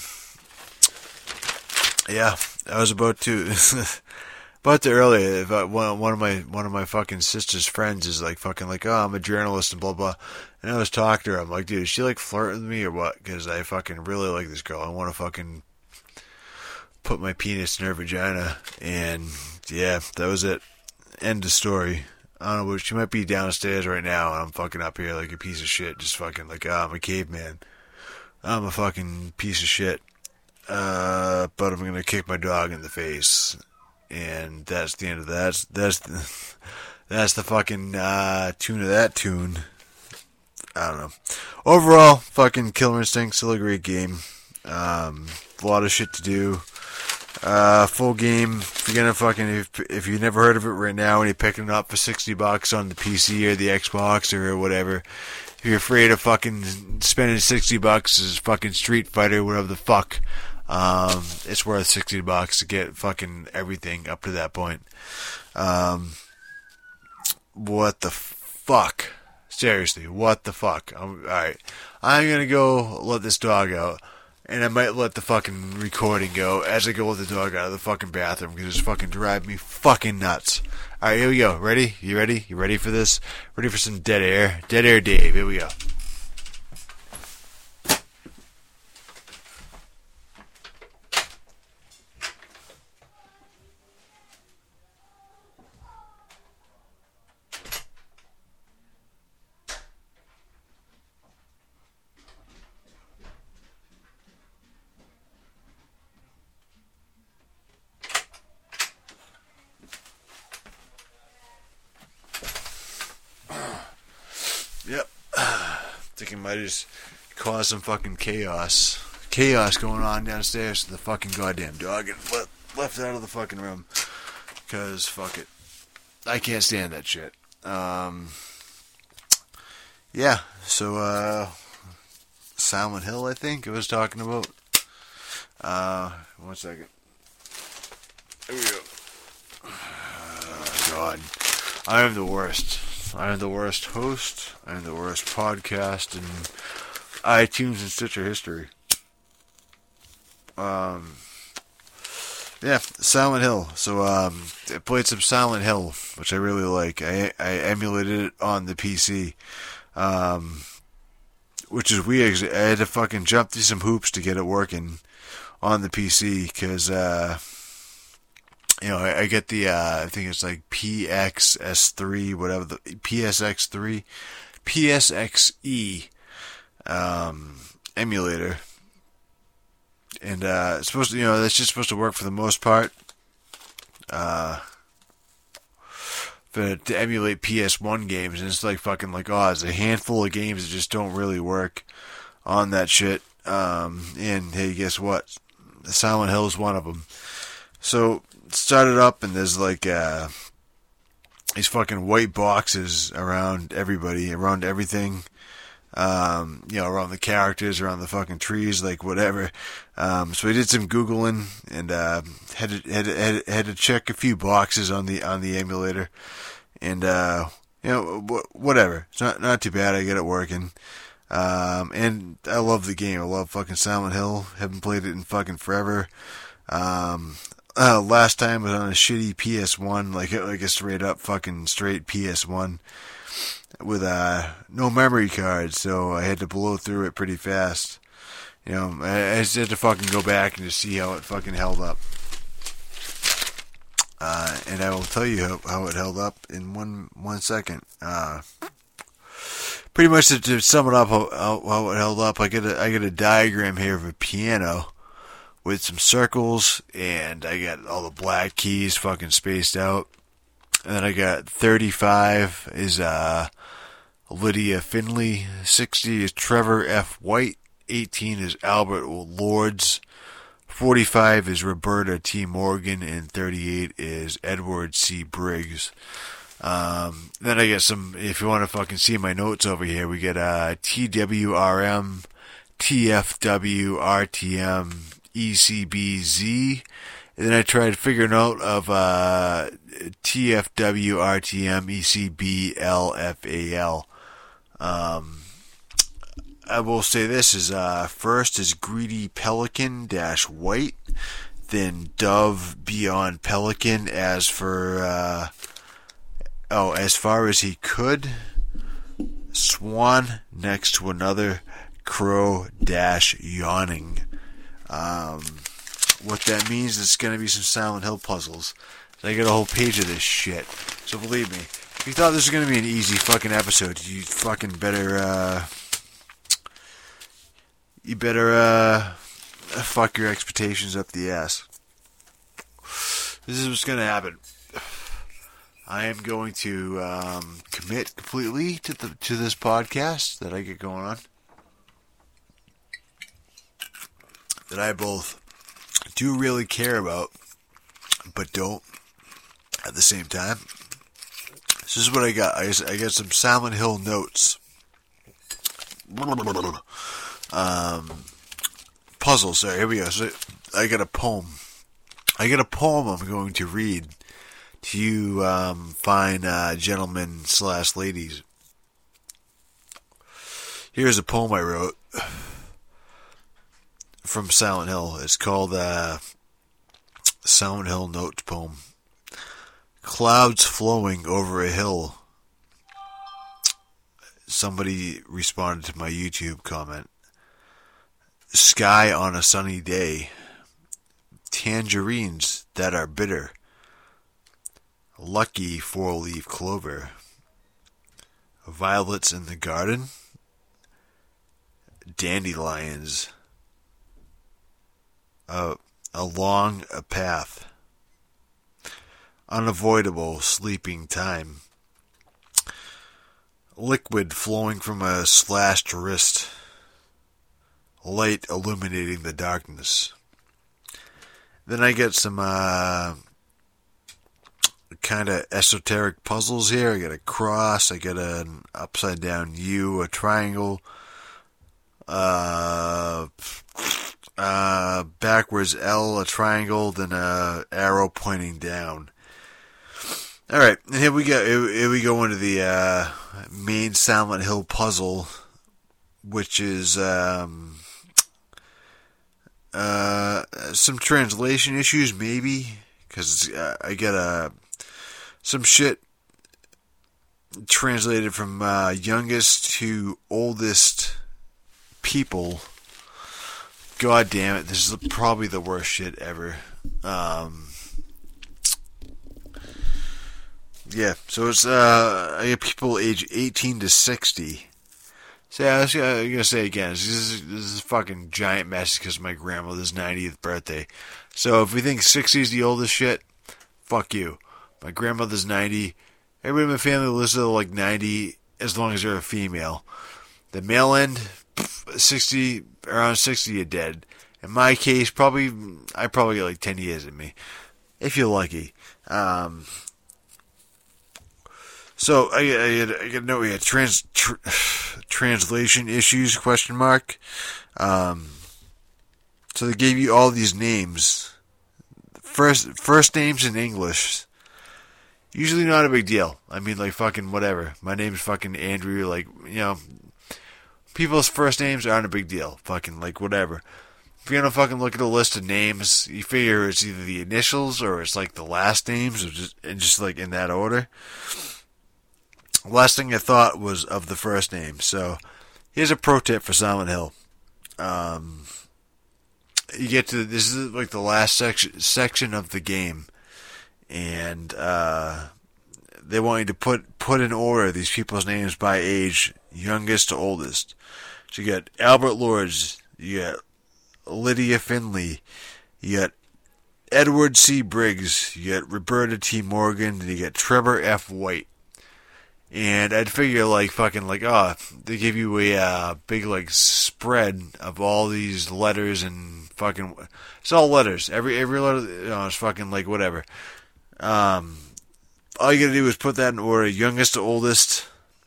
S1: yeah, I was about to... But earlier, if I, one one of my one of my fucking sister's friends is like fucking like, oh, I'm a journalist and blah blah, and I was talking to her. I'm like, dude, is she like flirting with me or what? Because I fucking really like this girl. I want to fucking put my penis in her vagina, and yeah, that was it. End of story. I don't know, but she might be downstairs right now, and I'm fucking up here like a piece of shit, just fucking like, oh, I'm a caveman. I'm a fucking piece of shit. Uh, but I'm gonna kick my dog in the face. And that's the end of that. That's, that's the, that's the fucking uh, tune of that tune. I don't know. Overall, fucking Killer Instinct, still a great game. Um, a lot of shit to do. Uh, full game. If you're gonna fucking, if, if you've never heard of it right now and you're picking it up for sixty bucks on the P C or the Xbox or whatever, if you're afraid of fucking spending sixty bucks as fucking Street Fighter, whatever the fuck, Um, it's worth sixty bucks to get fucking everything up to that point. Um, what the fuck? Seriously, what the fuck? I'm, alright, I'm gonna go let this dog out, and I might let the fucking recording go as I go let the dog out of the fucking bathroom, because it's fucking driving me fucking nuts. Alright, here we go. Ready? You ready? You ready for this? Ready for some dead air? Dead air Dave, here we go. Yep. Thinking might just cause some fucking chaos. Chaos going on downstairs to the fucking goddamn dog and left, left out of the fucking room. Because, fuck it. I can't stand that shit. Um, yeah, so, uh, Silent Hill, I think I was talking about. Uh, one second. There we go. Oh, God. I am the worst. I am the worst host. I am the worst podcast in iTunes and Stitcher history. Um, yeah, Silent Hill. So, um, I played some Silent Hill, which I really like. I I emulated it on the P C, um, which is weird. I had to fucking jump through some hoops to get it working on the P C, because, uh, you know, I, I get the, uh, I think it's like P X S three, whatever, the P S X three, P S X E, um, emulator. And, uh, it's supposed to, you know, that's just supposed to work for the most part. Uh, for, to emulate P S one games, and it's like fucking like, oh, there's a handful of games that just don't really work on that shit. Um, and hey, guess what? Silent Hill is one of them. So, started up, and there's like uh, these fucking white boxes around everybody, around everything, um, you know, around the characters, around the fucking trees, like whatever. Um, so I did some googling and uh, had to had to, had to, had to check a few boxes on the on the emulator, and uh, you know, wh- whatever. It's not not too bad. I get it working. Um, and I love the game. I love fucking Silent Hill. Haven't played it in fucking forever. Um, uh, last time was on a shitty P S one, like, like a straight up fucking straight P S one with, uh, no memory card, so I had to blow through it pretty fast. You know, I, I just had to fucking go back and just see how it fucking held up. Uh, and I will tell you how, how it held up in one, one second. Uh, Pretty much to, to sum it up, how, how, how it held up, I get a I get a diagram here of a piano with some circles, and I got all the black keys fucking spaced out, and then I got thirty-five is uh Lydia Finley. sixty is Trevor F. White. eighteen is Albert Lords. forty-five is Roberta T. Morgan. And thirty-eight is Edward C. Briggs. Um, then I get some, if you want to fucking see my notes over here, we get uh, T W R M, T F W, R T M, E C B Z. And then I tried figuring out of uh, T F W, R T M, E C B, L F A L. Um, I will say this is uh, first is Greedy Pelican dash White, then Dove Beyond Pelican. As for uh, oh, as far as he could, Swan next to another Crow dash Yawning. Um, what that means is it's going to be some Silent Hill puzzles. I got a whole page of this shit. So believe me, if you thought this was going to be an easy fucking episode, you fucking better, uh, you better, uh, fuck your expectations up the ass. This is what's going to happen. I am going to, um, commit completely to the, to this podcast that I get going on. That I both do really care about, but don't at the same time. This is what I got. I, I got some Silent Hill notes. Um, puzzles. Sorry, here we go. So I got a poem. I got a poem I'm going to read to you, um, fine uh, gentlemen slash ladies. Here's a poem I wrote from Silent Hill. It's called uh, Silent Hill Notes Poem. Clouds flowing over a hill. Somebody responded to my YouTube comment. Sky on a sunny day. Tangerines that are bitter. Lucky four-leaf clover. Violets in the garden. Dandelions. Uh, along a path. Unavoidable sleeping time. Liquid flowing from a slashed wrist. Light illuminating the darkness. Then I get some uh, kind of esoteric puzzles here. I got a cross. I got an upside down U, a triangle. Uh... Uh, backwards L, a triangle, then a arrow pointing down. Alright, and here we go, here, here we go into the, uh, main Silent Hill puzzle, which is, um, uh, some translation issues, maybe, because uh, I get, uh, some shit translated from, uh, youngest to oldest people. God damn it, this is probably the worst shit ever. Um, yeah, so it's, uh, I get people age eighteen to sixty. So yeah, I was going to say again, this is, this is a fucking giant mess because of my grandmother's ninetieth birthday. So if we think sixty is the oldest shit, fuck you. My grandmother's ninety. Everybody in my family lives to like ninety as long as they're a female. The male end, sixty, around sixty, you're dead. In my case, probably, I probably get like ten years in me, if you're lucky. Um, so, I, I, I got no, we had trans, tr- translation issues, question mark. Um, so they gave you all these names. First, first names in English. Usually not a big deal. I mean, like, fucking whatever. My name's fucking Andrew, like, you know, people's first names aren't a big deal. Fucking, like, whatever. If you're gonna fucking look at a list of names, you figure it's either the initials or it's, like, the last names, or just, and just, like, in that order. Last thing I thought was of the first name. So, here's a pro tip for Silent Hill. Um, you get to, this is, like, the last section, section of the game. And, uh, they want you to put, put in order these people's names by age, youngest to oldest. So you got Albert Lords, you got Lydia Finley, you got Edward C. Briggs, you got Roberta T. Morgan, and you got Trevor F. White. And I'd figure like fucking like, oh, they give you a uh, big like spread of all these letters and fucking, it's all letters. Every every letter, you know, is fucking like whatever. Um, all you gotta do is put that in order, youngest to oldest.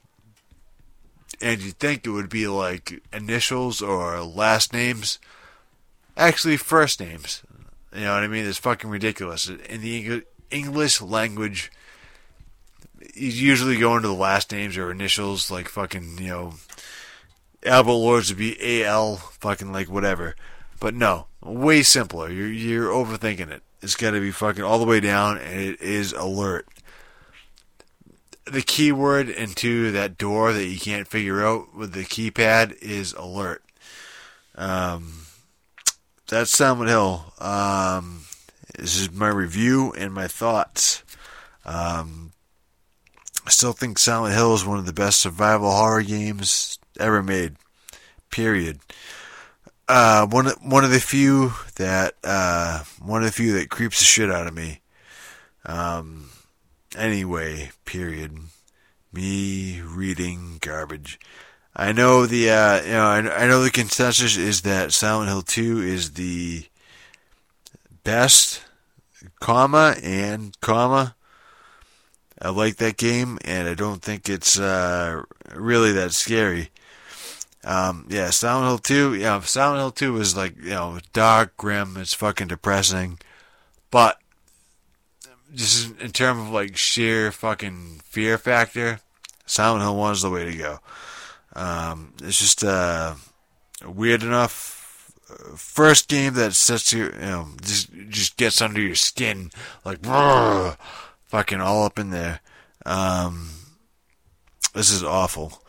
S1: And you'd think it would be like initials or last names. Actually, first names. You know what I mean? It's fucking ridiculous. In the English language, you usually go into the last names or initials, like fucking, you know, Albert Lords would be A L, fucking like whatever. But no, way simpler. You're you're overthinking it. It's got to be fucking all the way down, and it is alert. The keyword into that door that you can't figure out with the keypad is alert. Um, that's Silent Hill. Um, this is my review and my thoughts. Um, I still think Silent Hill is one of the best survival horror games ever made. Period. Uh, one one of the few that uh, one of the few that creeps the shit out of me. Um. Anyway, period. Me reading garbage. I know the uh, you know I, I know the consensus is that Silent Hill two is the best, comma and comma. I like that game, and I don't think it's uh, really that scary. Um, yeah, Silent Hill two. Yeah, Silent Hill two is like, you know, dark, grim. It's fucking depressing, but just in terms of like sheer fucking fear factor, Silent Hill one is the way to go. Um, it's just uh, weird enough first game that sets you, you know, just just gets under your skin, like brrr, fucking all up in there. Um, this is awful.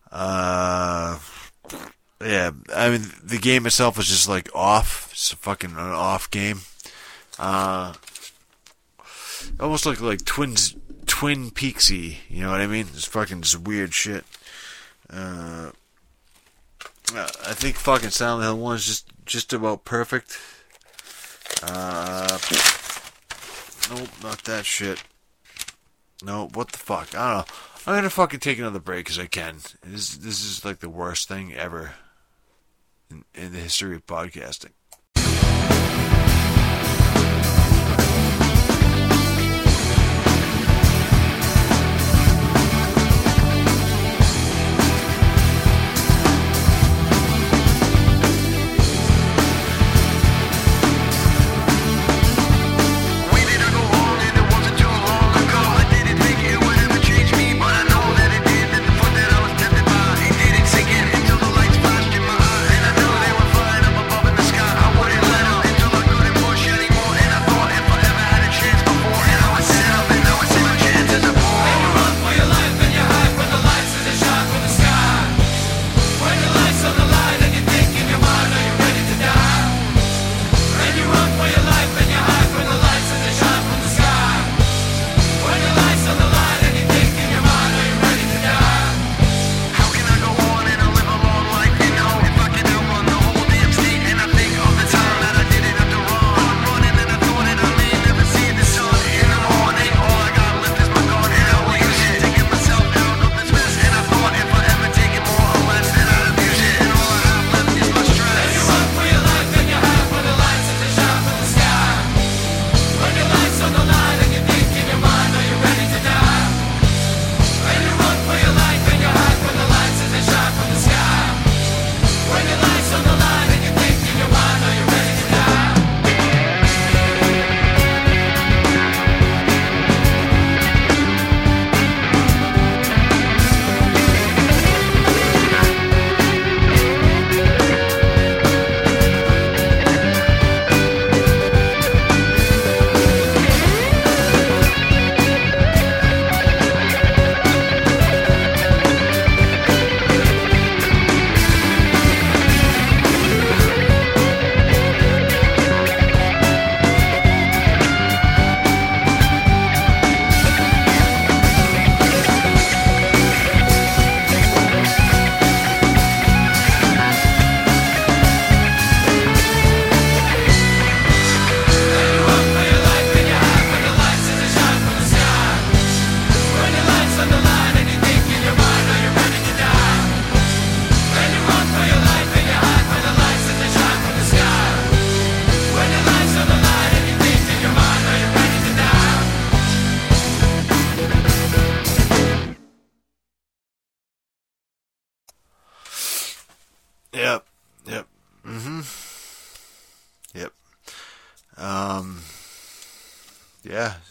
S1: Uh, yeah, I mean the game itself is just like off. It's a fucking an off game. Uh. Almost like like twins, Twin Peaksy, you know what I mean? It's fucking just weird shit. Uh, I think fucking Silent Hill one is just just about perfect. Uh, nope, not that shit. No, what the fuck? I don't know. I'm gonna fucking take another break because I can. This this is like the worst thing ever in, in the history of podcasting.
S4: Sky.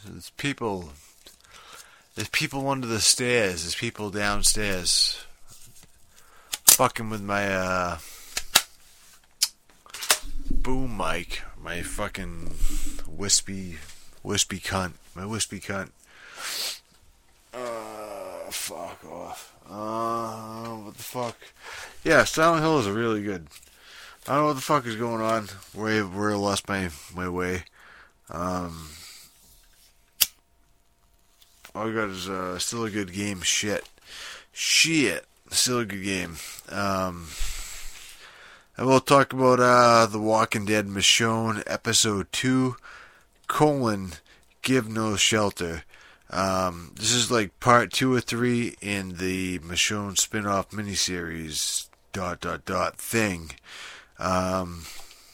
S1: There's people. There's people under the stairs. There's people downstairs. Fucking with my uh, boom mic. My fucking wispy, wispy cunt. My wispy cunt. Uh, fuck off. Uh, what the fuck? Yeah, Silent Hill is really good. I don't know what the fuck is going on. Where where I lost my my way. Um, all I got is uh, still a good game. Shit, shit, still a good game. Um, and we'll talk about uh, The Walking Dead Michonne episode two colon Give No Shelter. Um, this is like part two or three in the Michonne spin-off miniseries dot dot dot thing. Um,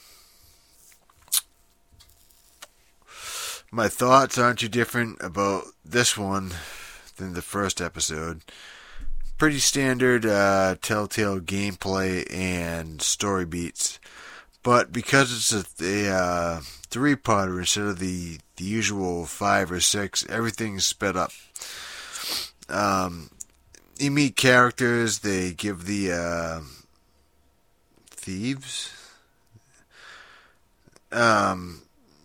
S1: my thoughts aren't too different about this one than the first episode. Pretty standard uh, Telltale gameplay and story beats. But because it's a, a uh, three-parter instead of the, the usual five or six, everything's sped up. Um, you meet characters, they give the uh, thieves? Um,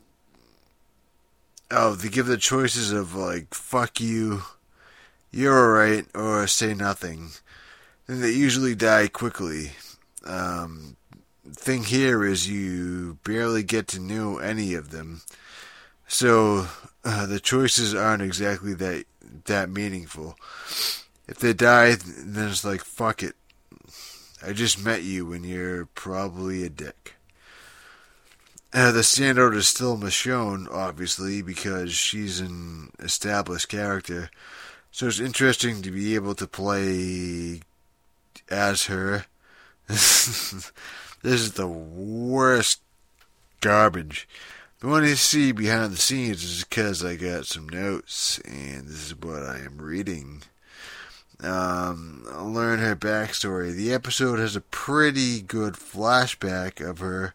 S1: oh, they give the choices of, like, fuck you, you're alright, or say nothing. And they usually die quickly. Um... thing here is you barely get to know any of them, so uh, the choices aren't exactly that that meaningful. If they die, then it's like, fuck it, I just met you and you're probably a dick. Uh, the standout is still Michonne, obviously, because she's an established character, so it's interesting to be able to play as her. This is the worst garbage. The one you see behind the scenes is because I got some notes, and this is what I am reading. Um, I'll learn her backstory. The episode has a pretty good flashback of her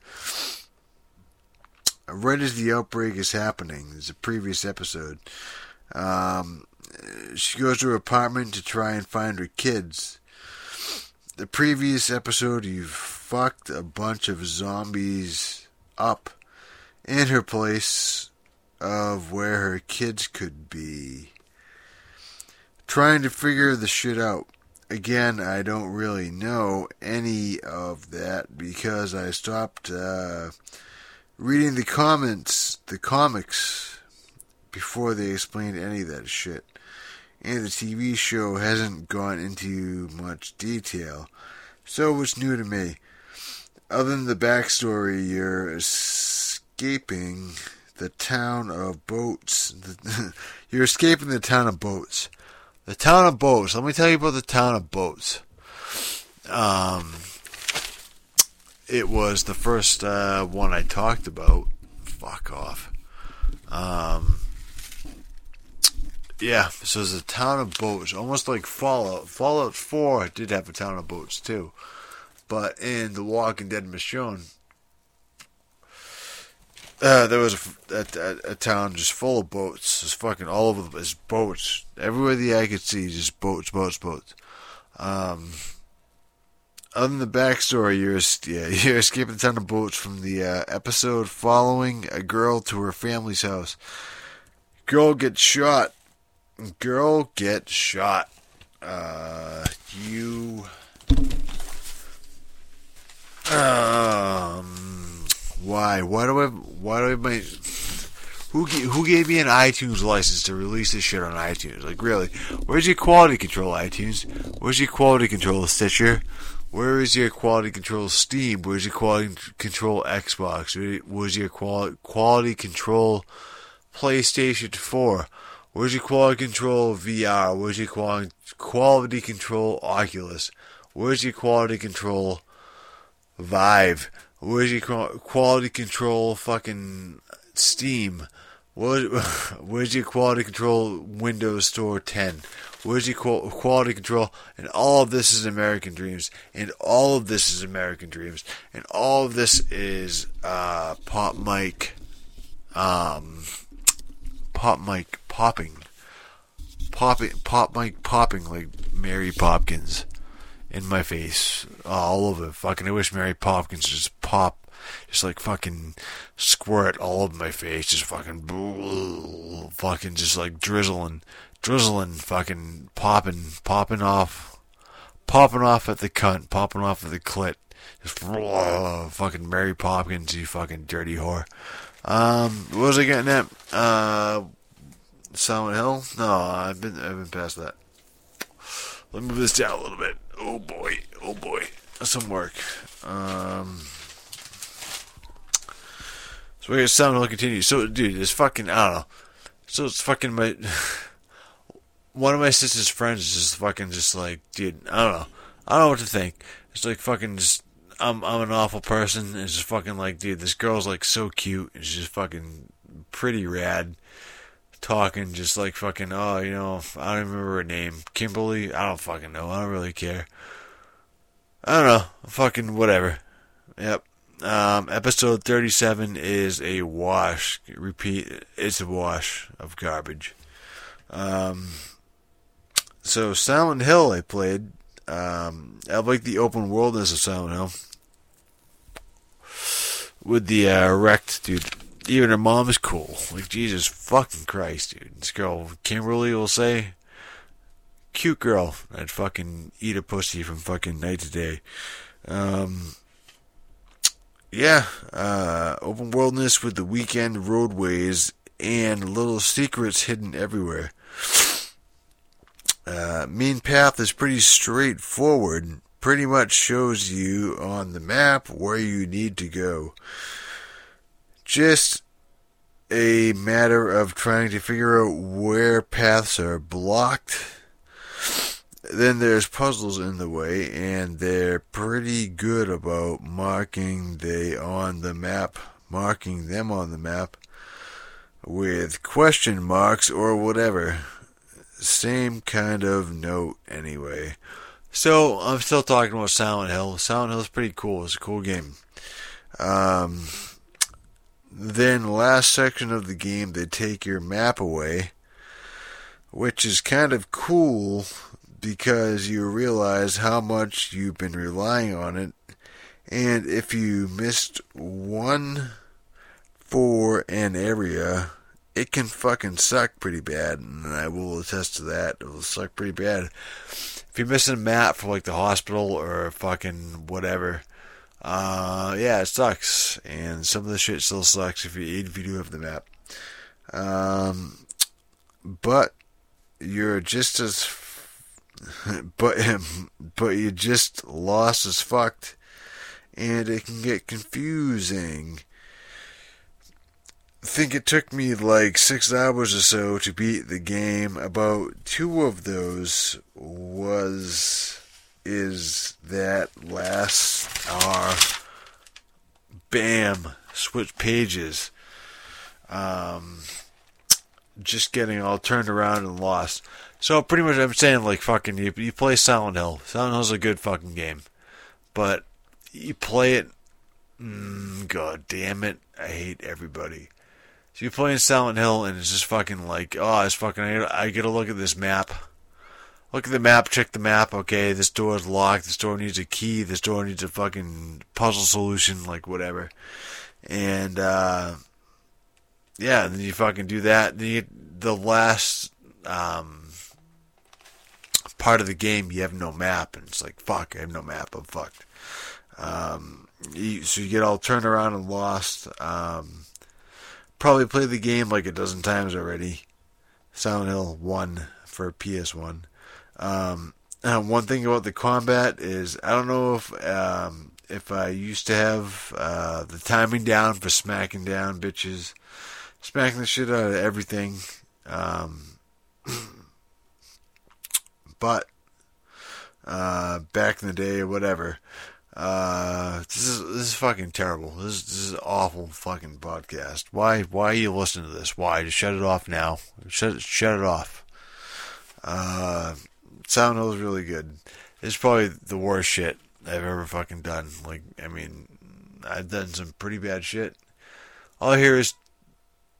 S1: right as the outbreak is happening. There's a previous episode. Um, she goes to her apartment to try and find her kids. The previous episode, you fucked a bunch of zombies up in her place of where her kids could be. Trying to figure the shit out. Again, I don't really know any of that because I stopped uh, reading the comments, the comics, before they explained any of that shit. And the T V show hasn't gone into much detail, so it's new to me. Other than the backstory, you're escaping the town of Boats. You're escaping the town of Boats. The town of Boats. Let me tell you about the town of Boats. Um, it was the first uh, one I talked about. Fuck off. Um... Yeah, so it's a town of boats, almost like Fallout. Fallout four did have a town of boats too, but in The Walking Dead Michonne, uh, there was a, a, a town just full of boats. It's fucking all over the place, boats everywhere the eye could see, just boats, boats, boats. Um, other than the backstory, you're yeah, you're escaping the town of boats from the uh, episode following a girl to her family's house. Girl gets shot. Girl gets shot. Uh, you. Um. Why? Why do I? Why do I? My, who who gave me an iTunes license to release this shit on iTunes? Like, really? Where's your quality control, iTunes? Where's your quality control, Stitcher? Where is your quality control, Steam? Where's your quality control, Xbox? Where's your quality quality control, PlayStation four? Where's your quality control V R? Where's your quality, quality control Oculus? Where's your quality control Vive? Where's your quality control fucking Steam? Where, where's your quality control Windows Store ten? Where's your quality control? And all of this is American Dreams. And all of this is American Dreams. And all of this is uh, Pop Mike. Um... pop mic popping, popping, pop mic popping like Mary Popkins in my face, all over. Fucking, I wish Mary Popkins just pop, just like fucking squirt all over my face, just fucking, fucking, just like drizzling, drizzling, fucking popping, popping off, popping off at the cunt, popping off at the clit. Just uh, fucking Mary Popkins, you fucking dirty whore. Um, what was I getting at? Uh, Silent Hill? No, I've been I've been past that. Let me move this down a little bit. Oh boy, oh boy, some work. Um, so we got Silent Hill continue. So, dude, it's fucking, I don't know. So it's fucking my one of my sister's friends is just fucking just like, dude, I don't know. I don't know what to think. It's like fucking just, I'm I'm an awful person. It's just fucking like, dude, this girl's like so cute. And she's just fucking pretty rad. Talking just like fucking, oh, you know, I don't even remember her name. Kimberly? I don't fucking know. I don't really care. I don't know. Fucking whatever. Yep. Um, episode thirty-seven is a wash. Repeat, it's a wash of garbage. Um, so Silent Hill I played. Um, I like the open worldness of Silent Hill. With the uh, wrecked, dude. Even her mom is cool. Like, Jesus fucking Christ, dude. This girl, Kimberly, will say, cute girl. I'd fucking eat a pussy from fucking night to day. Um, yeah, uh, open worldness with the weekend roadways and little secrets hidden everywhere. Uh, main path is pretty straightforward. Pretty much shows you on the map where you need to go. Just a matter of trying to figure out where paths are blocked. Then there's puzzles in the way, and they're pretty good about marking they on the map, marking them on the map with question marks or whatever. Same kind of note anyway. So I'm still talking about Silent Hill. Silent Hill is pretty cool. It's a cool game. Um. Then last section of the game, they take your map away, which is kind of cool because you realize how much you've been relying on it. And if you missed one for an area, it can fucking suck pretty bad. And I will attest to that. It will suck pretty bad. If you're missing a map for like the hospital or fucking whatever, Uh, yeah, it sucks, and some of the shit still sucks if you if you do have the map. Um, but you're just as, but but you just lost as fucked, and it can get confusing. I think it took me like six hours or so to beat the game. About two of those was. Is that last hour, bam, switch pages, um, just getting all turned around and lost. So pretty much I'm saying like fucking, you, you play Silent Hill. Silent Hill's a good fucking game, but you play it, mm, god damn it, I hate everybody. So you play in Silent Hill and it's just fucking like, oh, it's fucking, I, I gotta look at this map. Look at the map, check the map, okay, this door is locked, this door needs a key, this door needs a fucking puzzle solution, like whatever. And, uh, yeah, then you fucking do that. Then you, the last, um, part of the game, you have no map, and it's like, fuck, I have no map, I'm fucked. Um, you, so you get all turned around and lost. Um, probably played the game like a dozen times already. Silent Hill one for P S one. Um, uh, one thing about the combat is I don't know if um, if I used to have uh, the timing down for smacking down bitches, smacking the shit out of everything. Um, but uh, back in the day or whatever, uh, this is this is fucking terrible. This, this is an awful fucking podcast. Why why are you listening to this? Why? Just shut it off now. Shut shut it off. Uh. Silent Hill is really good. It's probably the worst shit I've ever fucking done. Like, I mean, I've done some pretty bad shit. All I hear is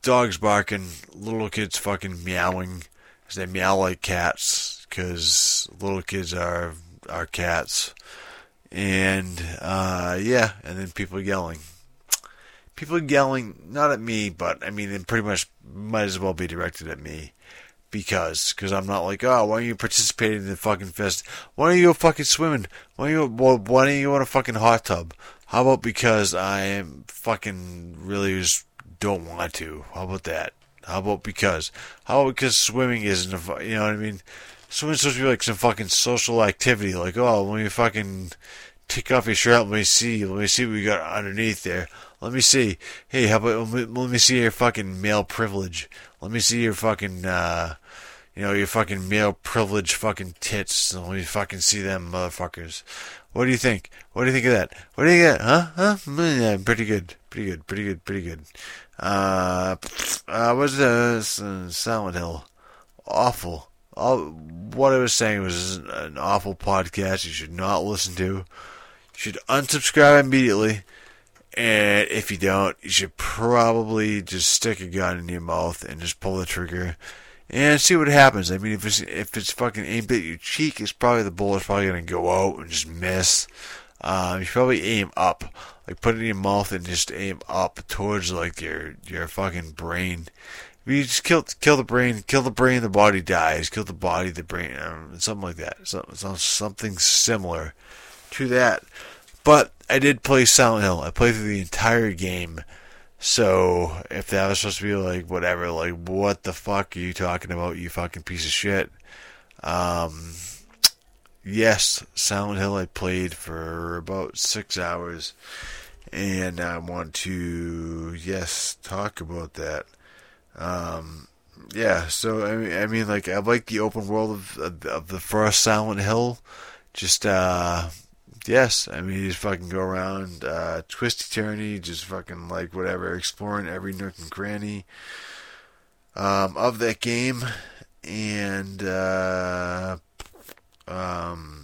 S1: dogs barking, little kids fucking meowing. They meow like cats because little kids are are cats, and uh, yeah, and then people yelling. People yelling, not at me, but I mean, it pretty much might as well be directed at me. Because, because I'm not like, oh, why don't you participate in the fucking fest? Why don't you go fucking swimming? Why don't you, well, why don't you go in a fucking hot tub? How about because I am fucking really just don't want to? How about that? How about because? How about because swimming isn't a, you know what I mean? Swimming's supposed to be like some fucking social activity. Like, oh, let me fucking take off your shirt. Let me see. Let me see what we got underneath there. Let me see. Hey, how about, let me, let me see your fucking male privilege. Let me see your fucking, uh, you know, your fucking male privilege fucking tits. Let me fucking see them motherfuckers. What do you think? What do you think of that? What do you think of that? Huh? Huh? Yeah, pretty good. Pretty good. Pretty good. Pretty good. Uh, uh, what's the, uh, Silent Hill? Awful. All, what I was saying was an awful podcast you should not listen to. You should unsubscribe immediately. And if you don't, you should probably just stick a gun in your mouth and just pull the trigger and see what happens. I mean, if it's if it's fucking aimed at your cheek, it's probably the bullet's probably gonna go out and just miss. Um, you should probably aim up, like put it in your mouth and just aim up towards like your your fucking brain. If you just kill kill the brain, kill the brain, the body dies. Kill the body, the brain, um, something like that. So, something similar to that. But I did play Silent Hill. I played through the entire game. So, if that was supposed to be like, whatever, like, what the fuck are you talking about, you fucking piece of shit? Um, yes, Silent Hill I played for about six hours. And I want to, yes, talk about that. Um, yeah, so, I mean, I mean, like, I like the open world of, of, of the first Silent Hill. Just, uh... Yes, I mean, you just fucking go around, uh, twisty-turny, just fucking, like, whatever, exploring every nook and cranny, um, of that game, and, uh, um,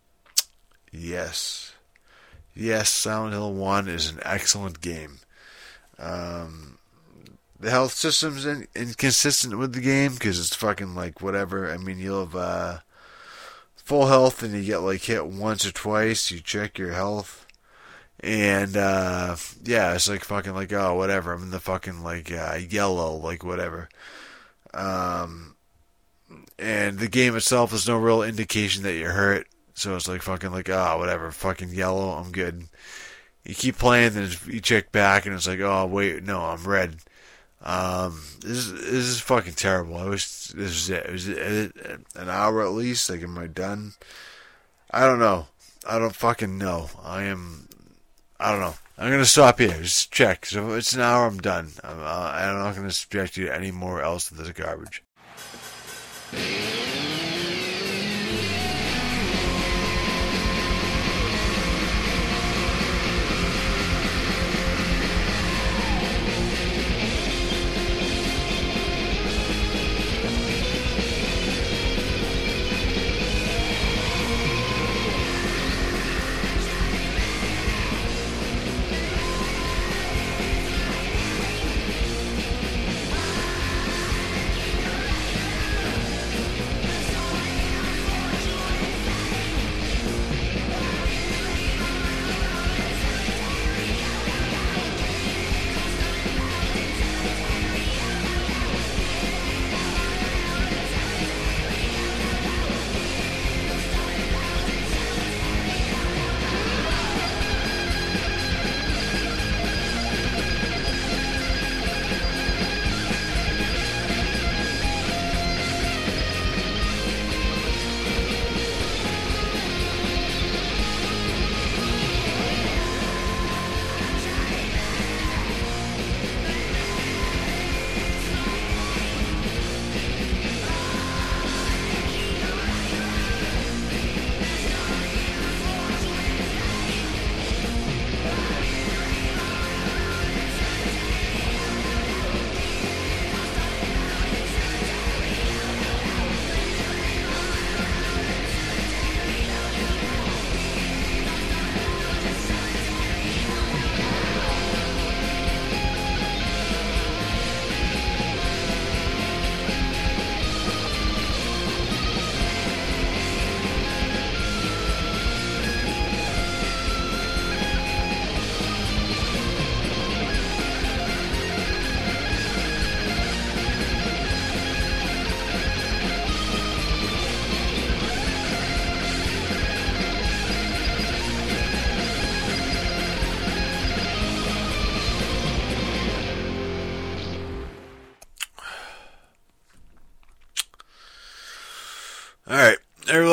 S1: yes, yes, Silent Hill one is an excellent game. Um, the health system's in- inconsistent with the game, because it's fucking, like, whatever, I mean, you'll have, uh, full health and you get like hit once or twice, you check your health, and uh yeah, it's like fucking like, oh whatever, I'm in the fucking like uh yellow, like whatever. Um and the game itself is no real indication that you're hurt, so it's like fucking like, oh whatever, fucking yellow, I'm good. You keep playing, then you check back and it's like, oh wait, no, I'm red. Um, this is, this is fucking terrible. I wish this was it. It was an hour at least. Like, am I done? I don't know. I don't fucking know. I am, I don't know. I'm gonna stop here. Just check. So if it's an hour, I'm done. I'm, uh, I'm not gonna subject you to any more else of this garbage.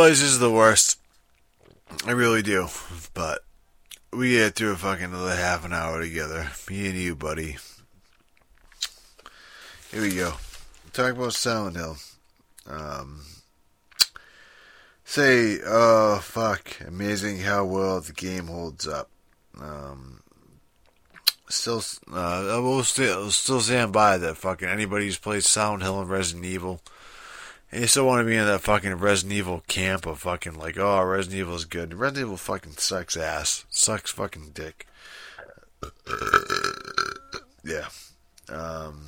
S1: realize this is the worst. I really do. But we get through a fucking another half an hour together. Me and you, buddy. Here we go. Talk about Silent Hill. Um, say, oh, fuck. Amazing how well the game holds up. Um, still, uh, I will still, still stand by that fucking anybody who's played Silent Hill and Resident Evil, and you still want to be in that fucking Resident Evil camp of fucking like, oh, Resident Evil is good. Resident Evil fucking sucks ass. Sucks fucking dick. Yeah. Um,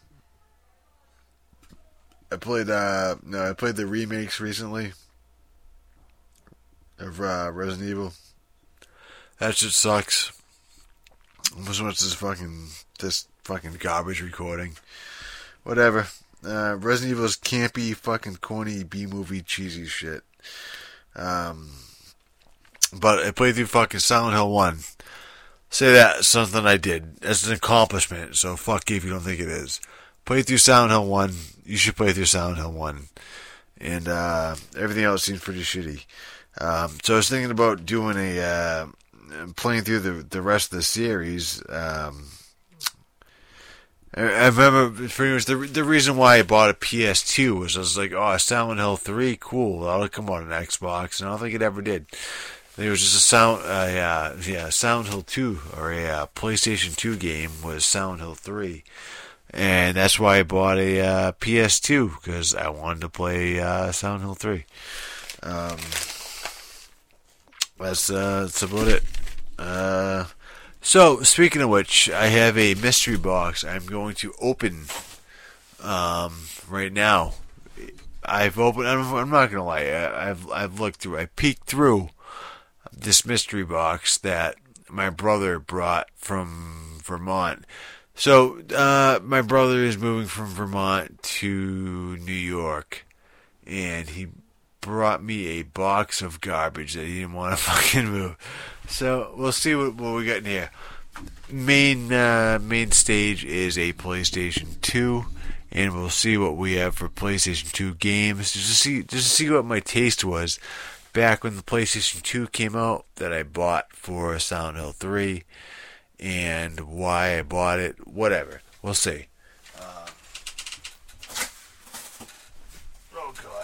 S1: I played, uh, no, I played the remakes recently of uh, Resident Evil. That shit sucks. Almost much this fucking, this fucking garbage recording. Whatever. Uh, Resident Evil's campy, fucking corny, B-movie, cheesy shit. Um, but I played through fucking Silent Hill one. Say that, something I did. That's an accomplishment, so fuck you if you don't think it is. Play through Silent Hill one. You should play through Silent Hill one. And, uh, everything else seems pretty shitty. Um, so I was thinking about doing a, uh, playing through the the rest of the series. Um, I, I remember pretty much the the reason why I bought a P S two was I was like, oh, Silent Hill three, cool. That'll come on an Xbox, and I don't think it ever did. It was just a sound, uh, uh, yeah, Silent Hill two or a uh, PlayStation two game was Silent Hill three, and that's why I bought a uh, P S two because I wanted to play uh, Silent Hill three. Um, that's uh, that's about it. Uh, so, speaking of which, I have a mystery box I'm going to open um, right now. I've opened, I'm, I'm not going to lie, I, I've I've looked through, I peeked through this mystery box that my brother brought from Vermont. So, uh, my brother is moving from Vermont to New York, and he brought me a box of garbage that he didn't want to fucking move. So we'll see what, what we got in here. Main uh, main stage is a PlayStation two, and we'll see what we have for PlayStation two games. Just to see, just to see what my taste was back when the PlayStation two came out that I bought for Silent Hill three, and why I bought it. Whatever, we'll see. Uh, oh God.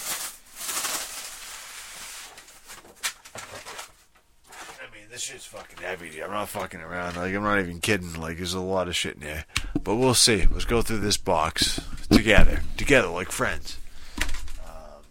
S1: This shit's fucking heavy, dude. I'm not fucking around. Like, I'm not even kidding. Like, there's a lot of shit in there. But we'll see. Let's go through this box together. Together, like friends. Um,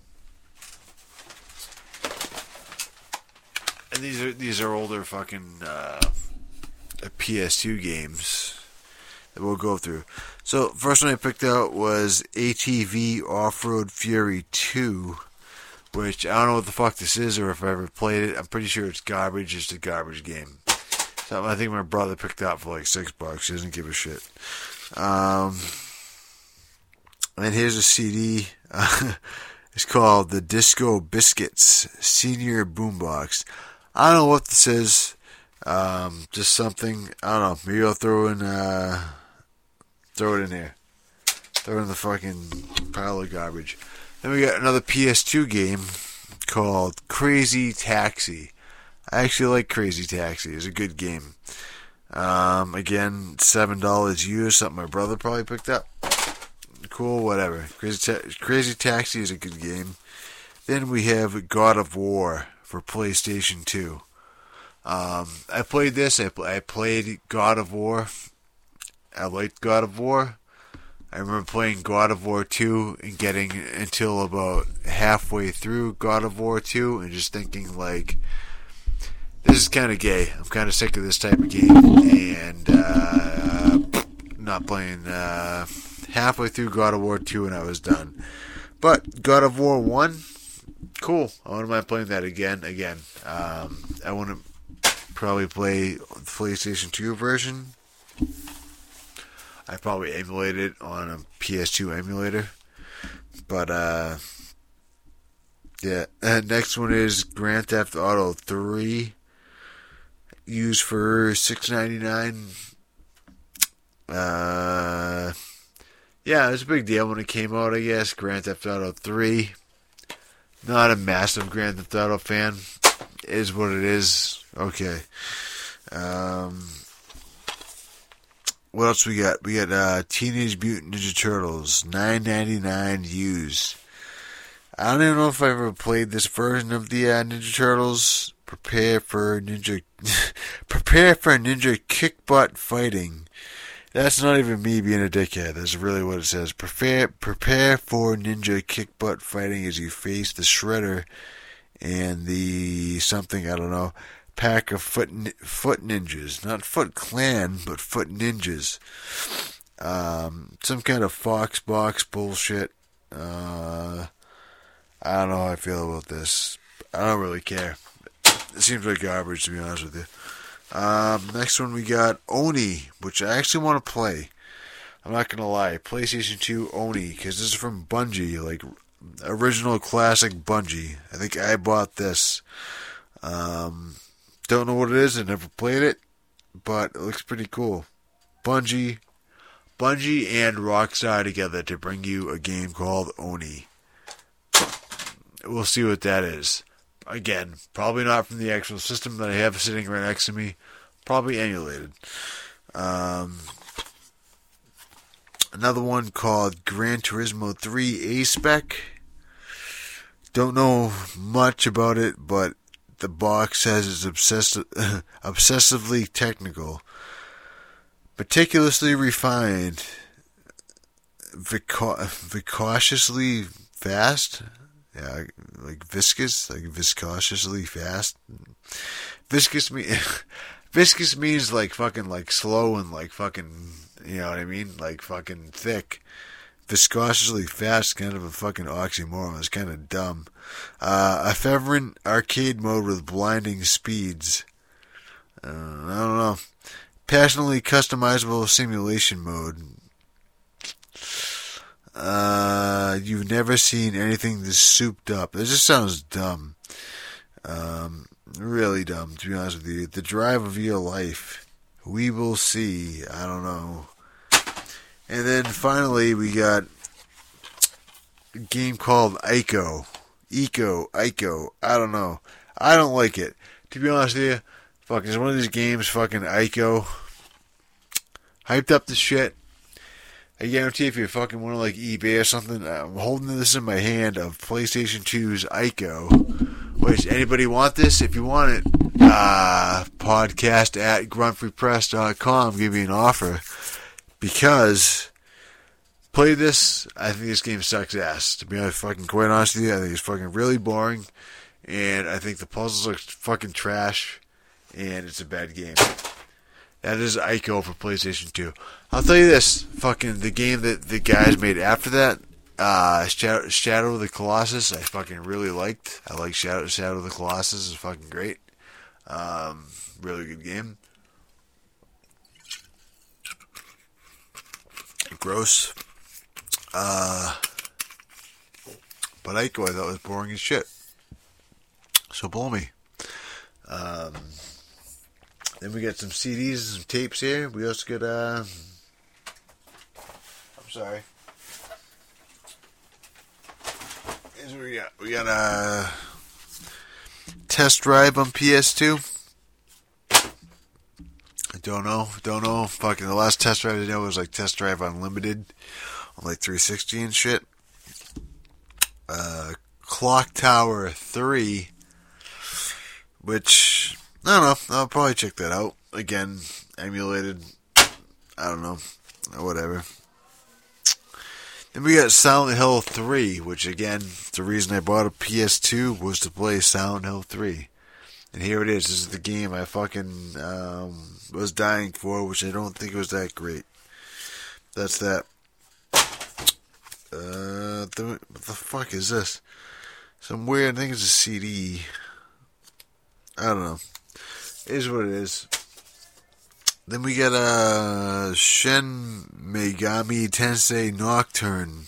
S1: and these are these are older fucking uh, P S two games that we'll go through. So, first one I picked out was A T V Off-Road Fury two. Which, I don't know what the fuck this is or if I ever played it. I'm pretty sure it's garbage. It's a garbage game. Something I think my brother picked up for like six bucks. He doesn't give a shit. Um, and here's a C D. Uh, it's called The Disco Biscuits Senior Boombox. I don't know what this is. Um, just something. I don't know. Maybe I'll throw in, uh, throw it in here. Throw it in the fucking pile of garbage. Then we got another P S two game called Crazy Taxi. I actually like Crazy Taxi. It's a good game. Um, again, seven dollars used. Something my brother probably picked up. Cool, whatever. Crazy, Ta- Crazy Taxi is a good game. Then we have God of War for PlayStation two. Um, I played this. I, pl- I played God of War. I liked God of War. I remember playing God of War two and getting until about halfway through God of War two and just thinking, like, this is kind of gay. I'm kind of sick of this type of game. And uh, not playing uh, halfway through God of War two and I was done. But God of War one, cool. I wouldn't mind playing that again. Again, um, I want to probably play the PlayStation two version. I probably emulated it on a P S two emulator. But, uh, yeah. And next one is Grand Theft Auto three. Used for six ninety-nine. Uh, yeah, it was a big deal when it came out, I guess. Grand Theft Auto three. Not a massive Grand Theft Auto fan. It is what it is. Okay. Um, what else we got? We got uh, Teenage Mutant Ninja Turtles, nine ninety-nine used. I don't even know if I ever played this version of the uh, Ninja Turtles. Prepare for ninja, prepare for ninja kick butt fighting. That's not even me being a dickhead. That's really what it says. Prepare, prepare for ninja kick butt fighting as you face the Shredder and the something I don't know pack of foot foot ninjas, not Foot Clan, but Foot Ninjas. Um, some kind of Fox box bullshit. Uh, I don't know how I feel about this. I don't really care. It seems like garbage, to be honest with you. Um, next one we got Oni, which I actually want to play. I'm not going to lie. PlayStation two Oni, because this is from Bungie, like original classic Bungie. I think I bought this. Um, don't know what it is. I never played it, but it looks pretty cool. Bungie, Bungie and Rockstar together to bring you a game called Oni. We'll see what that is. Again, probably not from the actual system that I have sitting right next to me. Probably emulated. Um, another one called Gran Turismo three A-Spec. Don't know much about it, but the box says it's obsessive, obsessively technical. Meticulously refined. Vico- viciously fast. Yeah, like viscous, like viscosely fast. Viscous me, viscous means like fucking like slow and like fucking, you know what I mean? Like fucking thick. Viscosely fast, kind of a fucking oxymoron. It's kind of dumb. Uh, a fervent arcade mode with blinding speeds. Uh, I don't know. Passionately customizable simulation mode. Uh, you've never seen anything this souped up. It just sounds dumb. Um, really dumb, to be honest with you. The drive of your life. We will see. I don't know. And then finally, we got a game called Ico. Eco, Ico. I don't know. I don't like it. To be honest with you, fucking, it's one of these games, fucking Ico. Hyped up the shit. I guarantee if you fucking want to like eBay or something, I'm holding this in my hand of PlayStation two's Ico. Which, anybody want this? If you want it, uh, podcast at grunt free press dot com, give me an offer. Because, play this, I think this game sucks ass. To be honest, fucking quite honest with you, I think it's fucking really boring. And I think the puzzles are fucking trash. And it's a bad game. That is Ico for PlayStation two. I'll tell you this, fucking the game that the guys made after that, uh, Shadow, Shadow of the Colossus, I fucking really liked. I like Shadow, Shadow of the Colossus, it's fucking great. Um, really good game. Gross. Uh, but Ico I thought was boring as shit. So blow me. Um... Then we got some C Ds and some tapes here. We also got, uh... I'm sorry. Here's what we got. We got a Test Drive on P S two. I don't know. Don't know. Fucking the last Test Drive I know was like Test Drive Unlimited on like three sixty and shit. Uh, Clock Tower three, which... I don't know. I'll probably check that out. Again, emulated. I don't know. Whatever. Then we got Silent Hill three, which again, the reason I bought a P S two was to play Silent Hill three. And here it is. This is the game I fucking um, was dying for, which I don't think was that great. That's that. Uh, the, what the fuck is this? Some weird, I think it's a C D. I don't know. It is what it is. Then we got uh, Shin Megami Tensei Nocturne.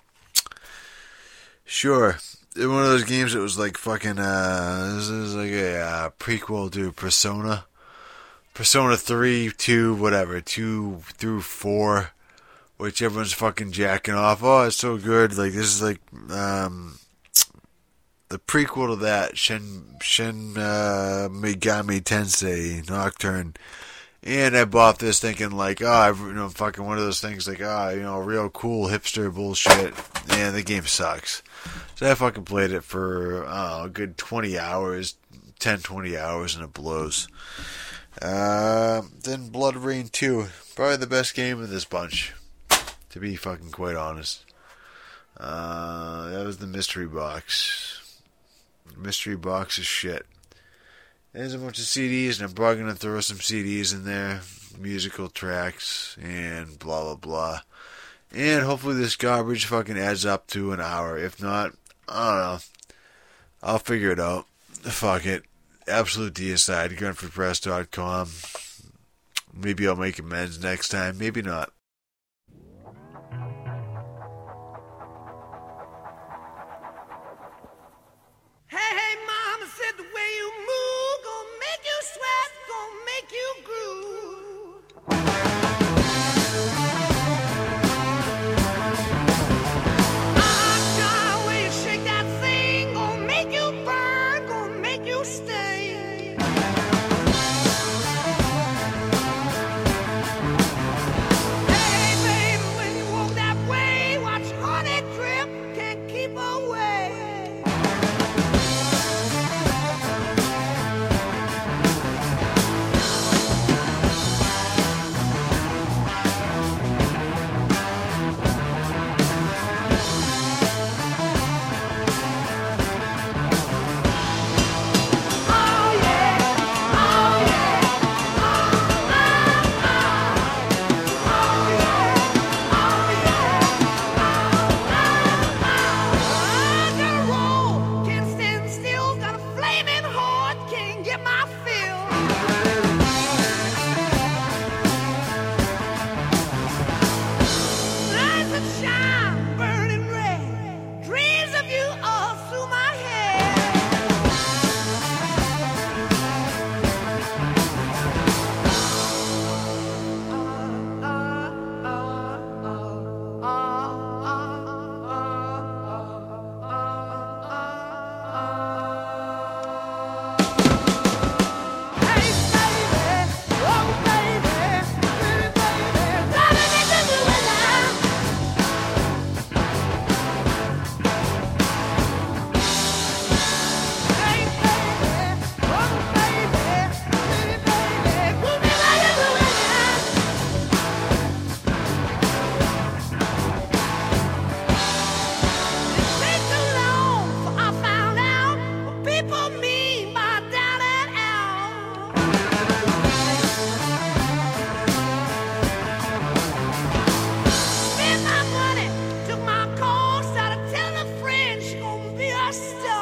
S1: Sure. It's one of those games that was like fucking, uh, this is like a uh, prequel to Persona. Persona three, two, whatever, two through four, which everyone's fucking jacking off. Oh, it's so good. Like, this is like, um, the prequel to that, Shin Shin uh, Megami Tensei Nocturne. And I bought this thinking like, oh, I've, you know, fucking one of those things like, oh, you know, real cool hipster bullshit. And the game sucks. So I fucking played it for, I don't know, a good twenty hours, ten, twenty hours, and it blows. Uh, then Blood Rain two, probably the best game of this bunch, to be fucking quite honest. Uh, that was the mystery box. Mystery box is shit. There's a bunch of C Ds, and I'm probably going to throw some C Ds in there, musical tracks, and blah, blah, blah. And hopefully this garbage fucking adds up to an hour. If not, I don't know. I'll figure it out. Fuck it. Absolute Deicide, gun for press dot com. Maybe I'll make amends next time, maybe not.
S2: Hey, hey, mama said the way you move gonna make you sweat, gonna make you groove. Ah, God, way you shake that thing, gonna make you burn, gonna make you stay. Hey, baby, when you walk that way, watch honey drip, can't keep away. Spend my money, took my car, started telling a friend she gonna be a star.